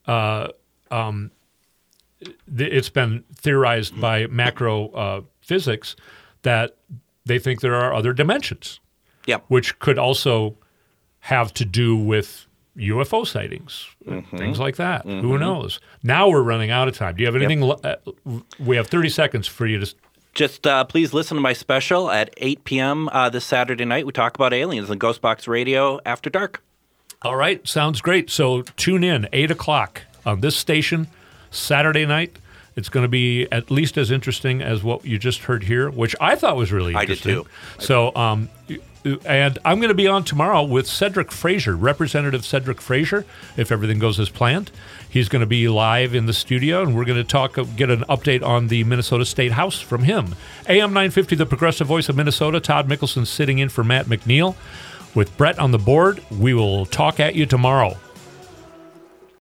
[SPEAKER 2] it's been theorized by macro physics that they think there are other dimensions, which could also have to do with UFO sightings, things like that. Mm-hmm. Who knows? Now we're running out of time. Do you have anything? We have 30 seconds for you to...
[SPEAKER 12] Just please listen to my special at 8 p.m. This Saturday night. We talk about aliens on Ghost Box Radio After Dark.
[SPEAKER 2] All right. Sounds great. So tune in, 8 o'clock on this station, Saturday night. It's going to be at least as interesting as what you just heard here, which I thought was really interesting.
[SPEAKER 12] I did too.
[SPEAKER 2] So And I'm going to be on tomorrow with Cedric Frazier, Representative Cedric Frazier, if everything goes as planned. He's going to be live in the studio, and we're going to get an update on the Minnesota State House from him. AM 950, the progressive voice of Minnesota. Todd Mickelson sitting in for Matt McNeil. With Brett on the board, we will talk at you tomorrow.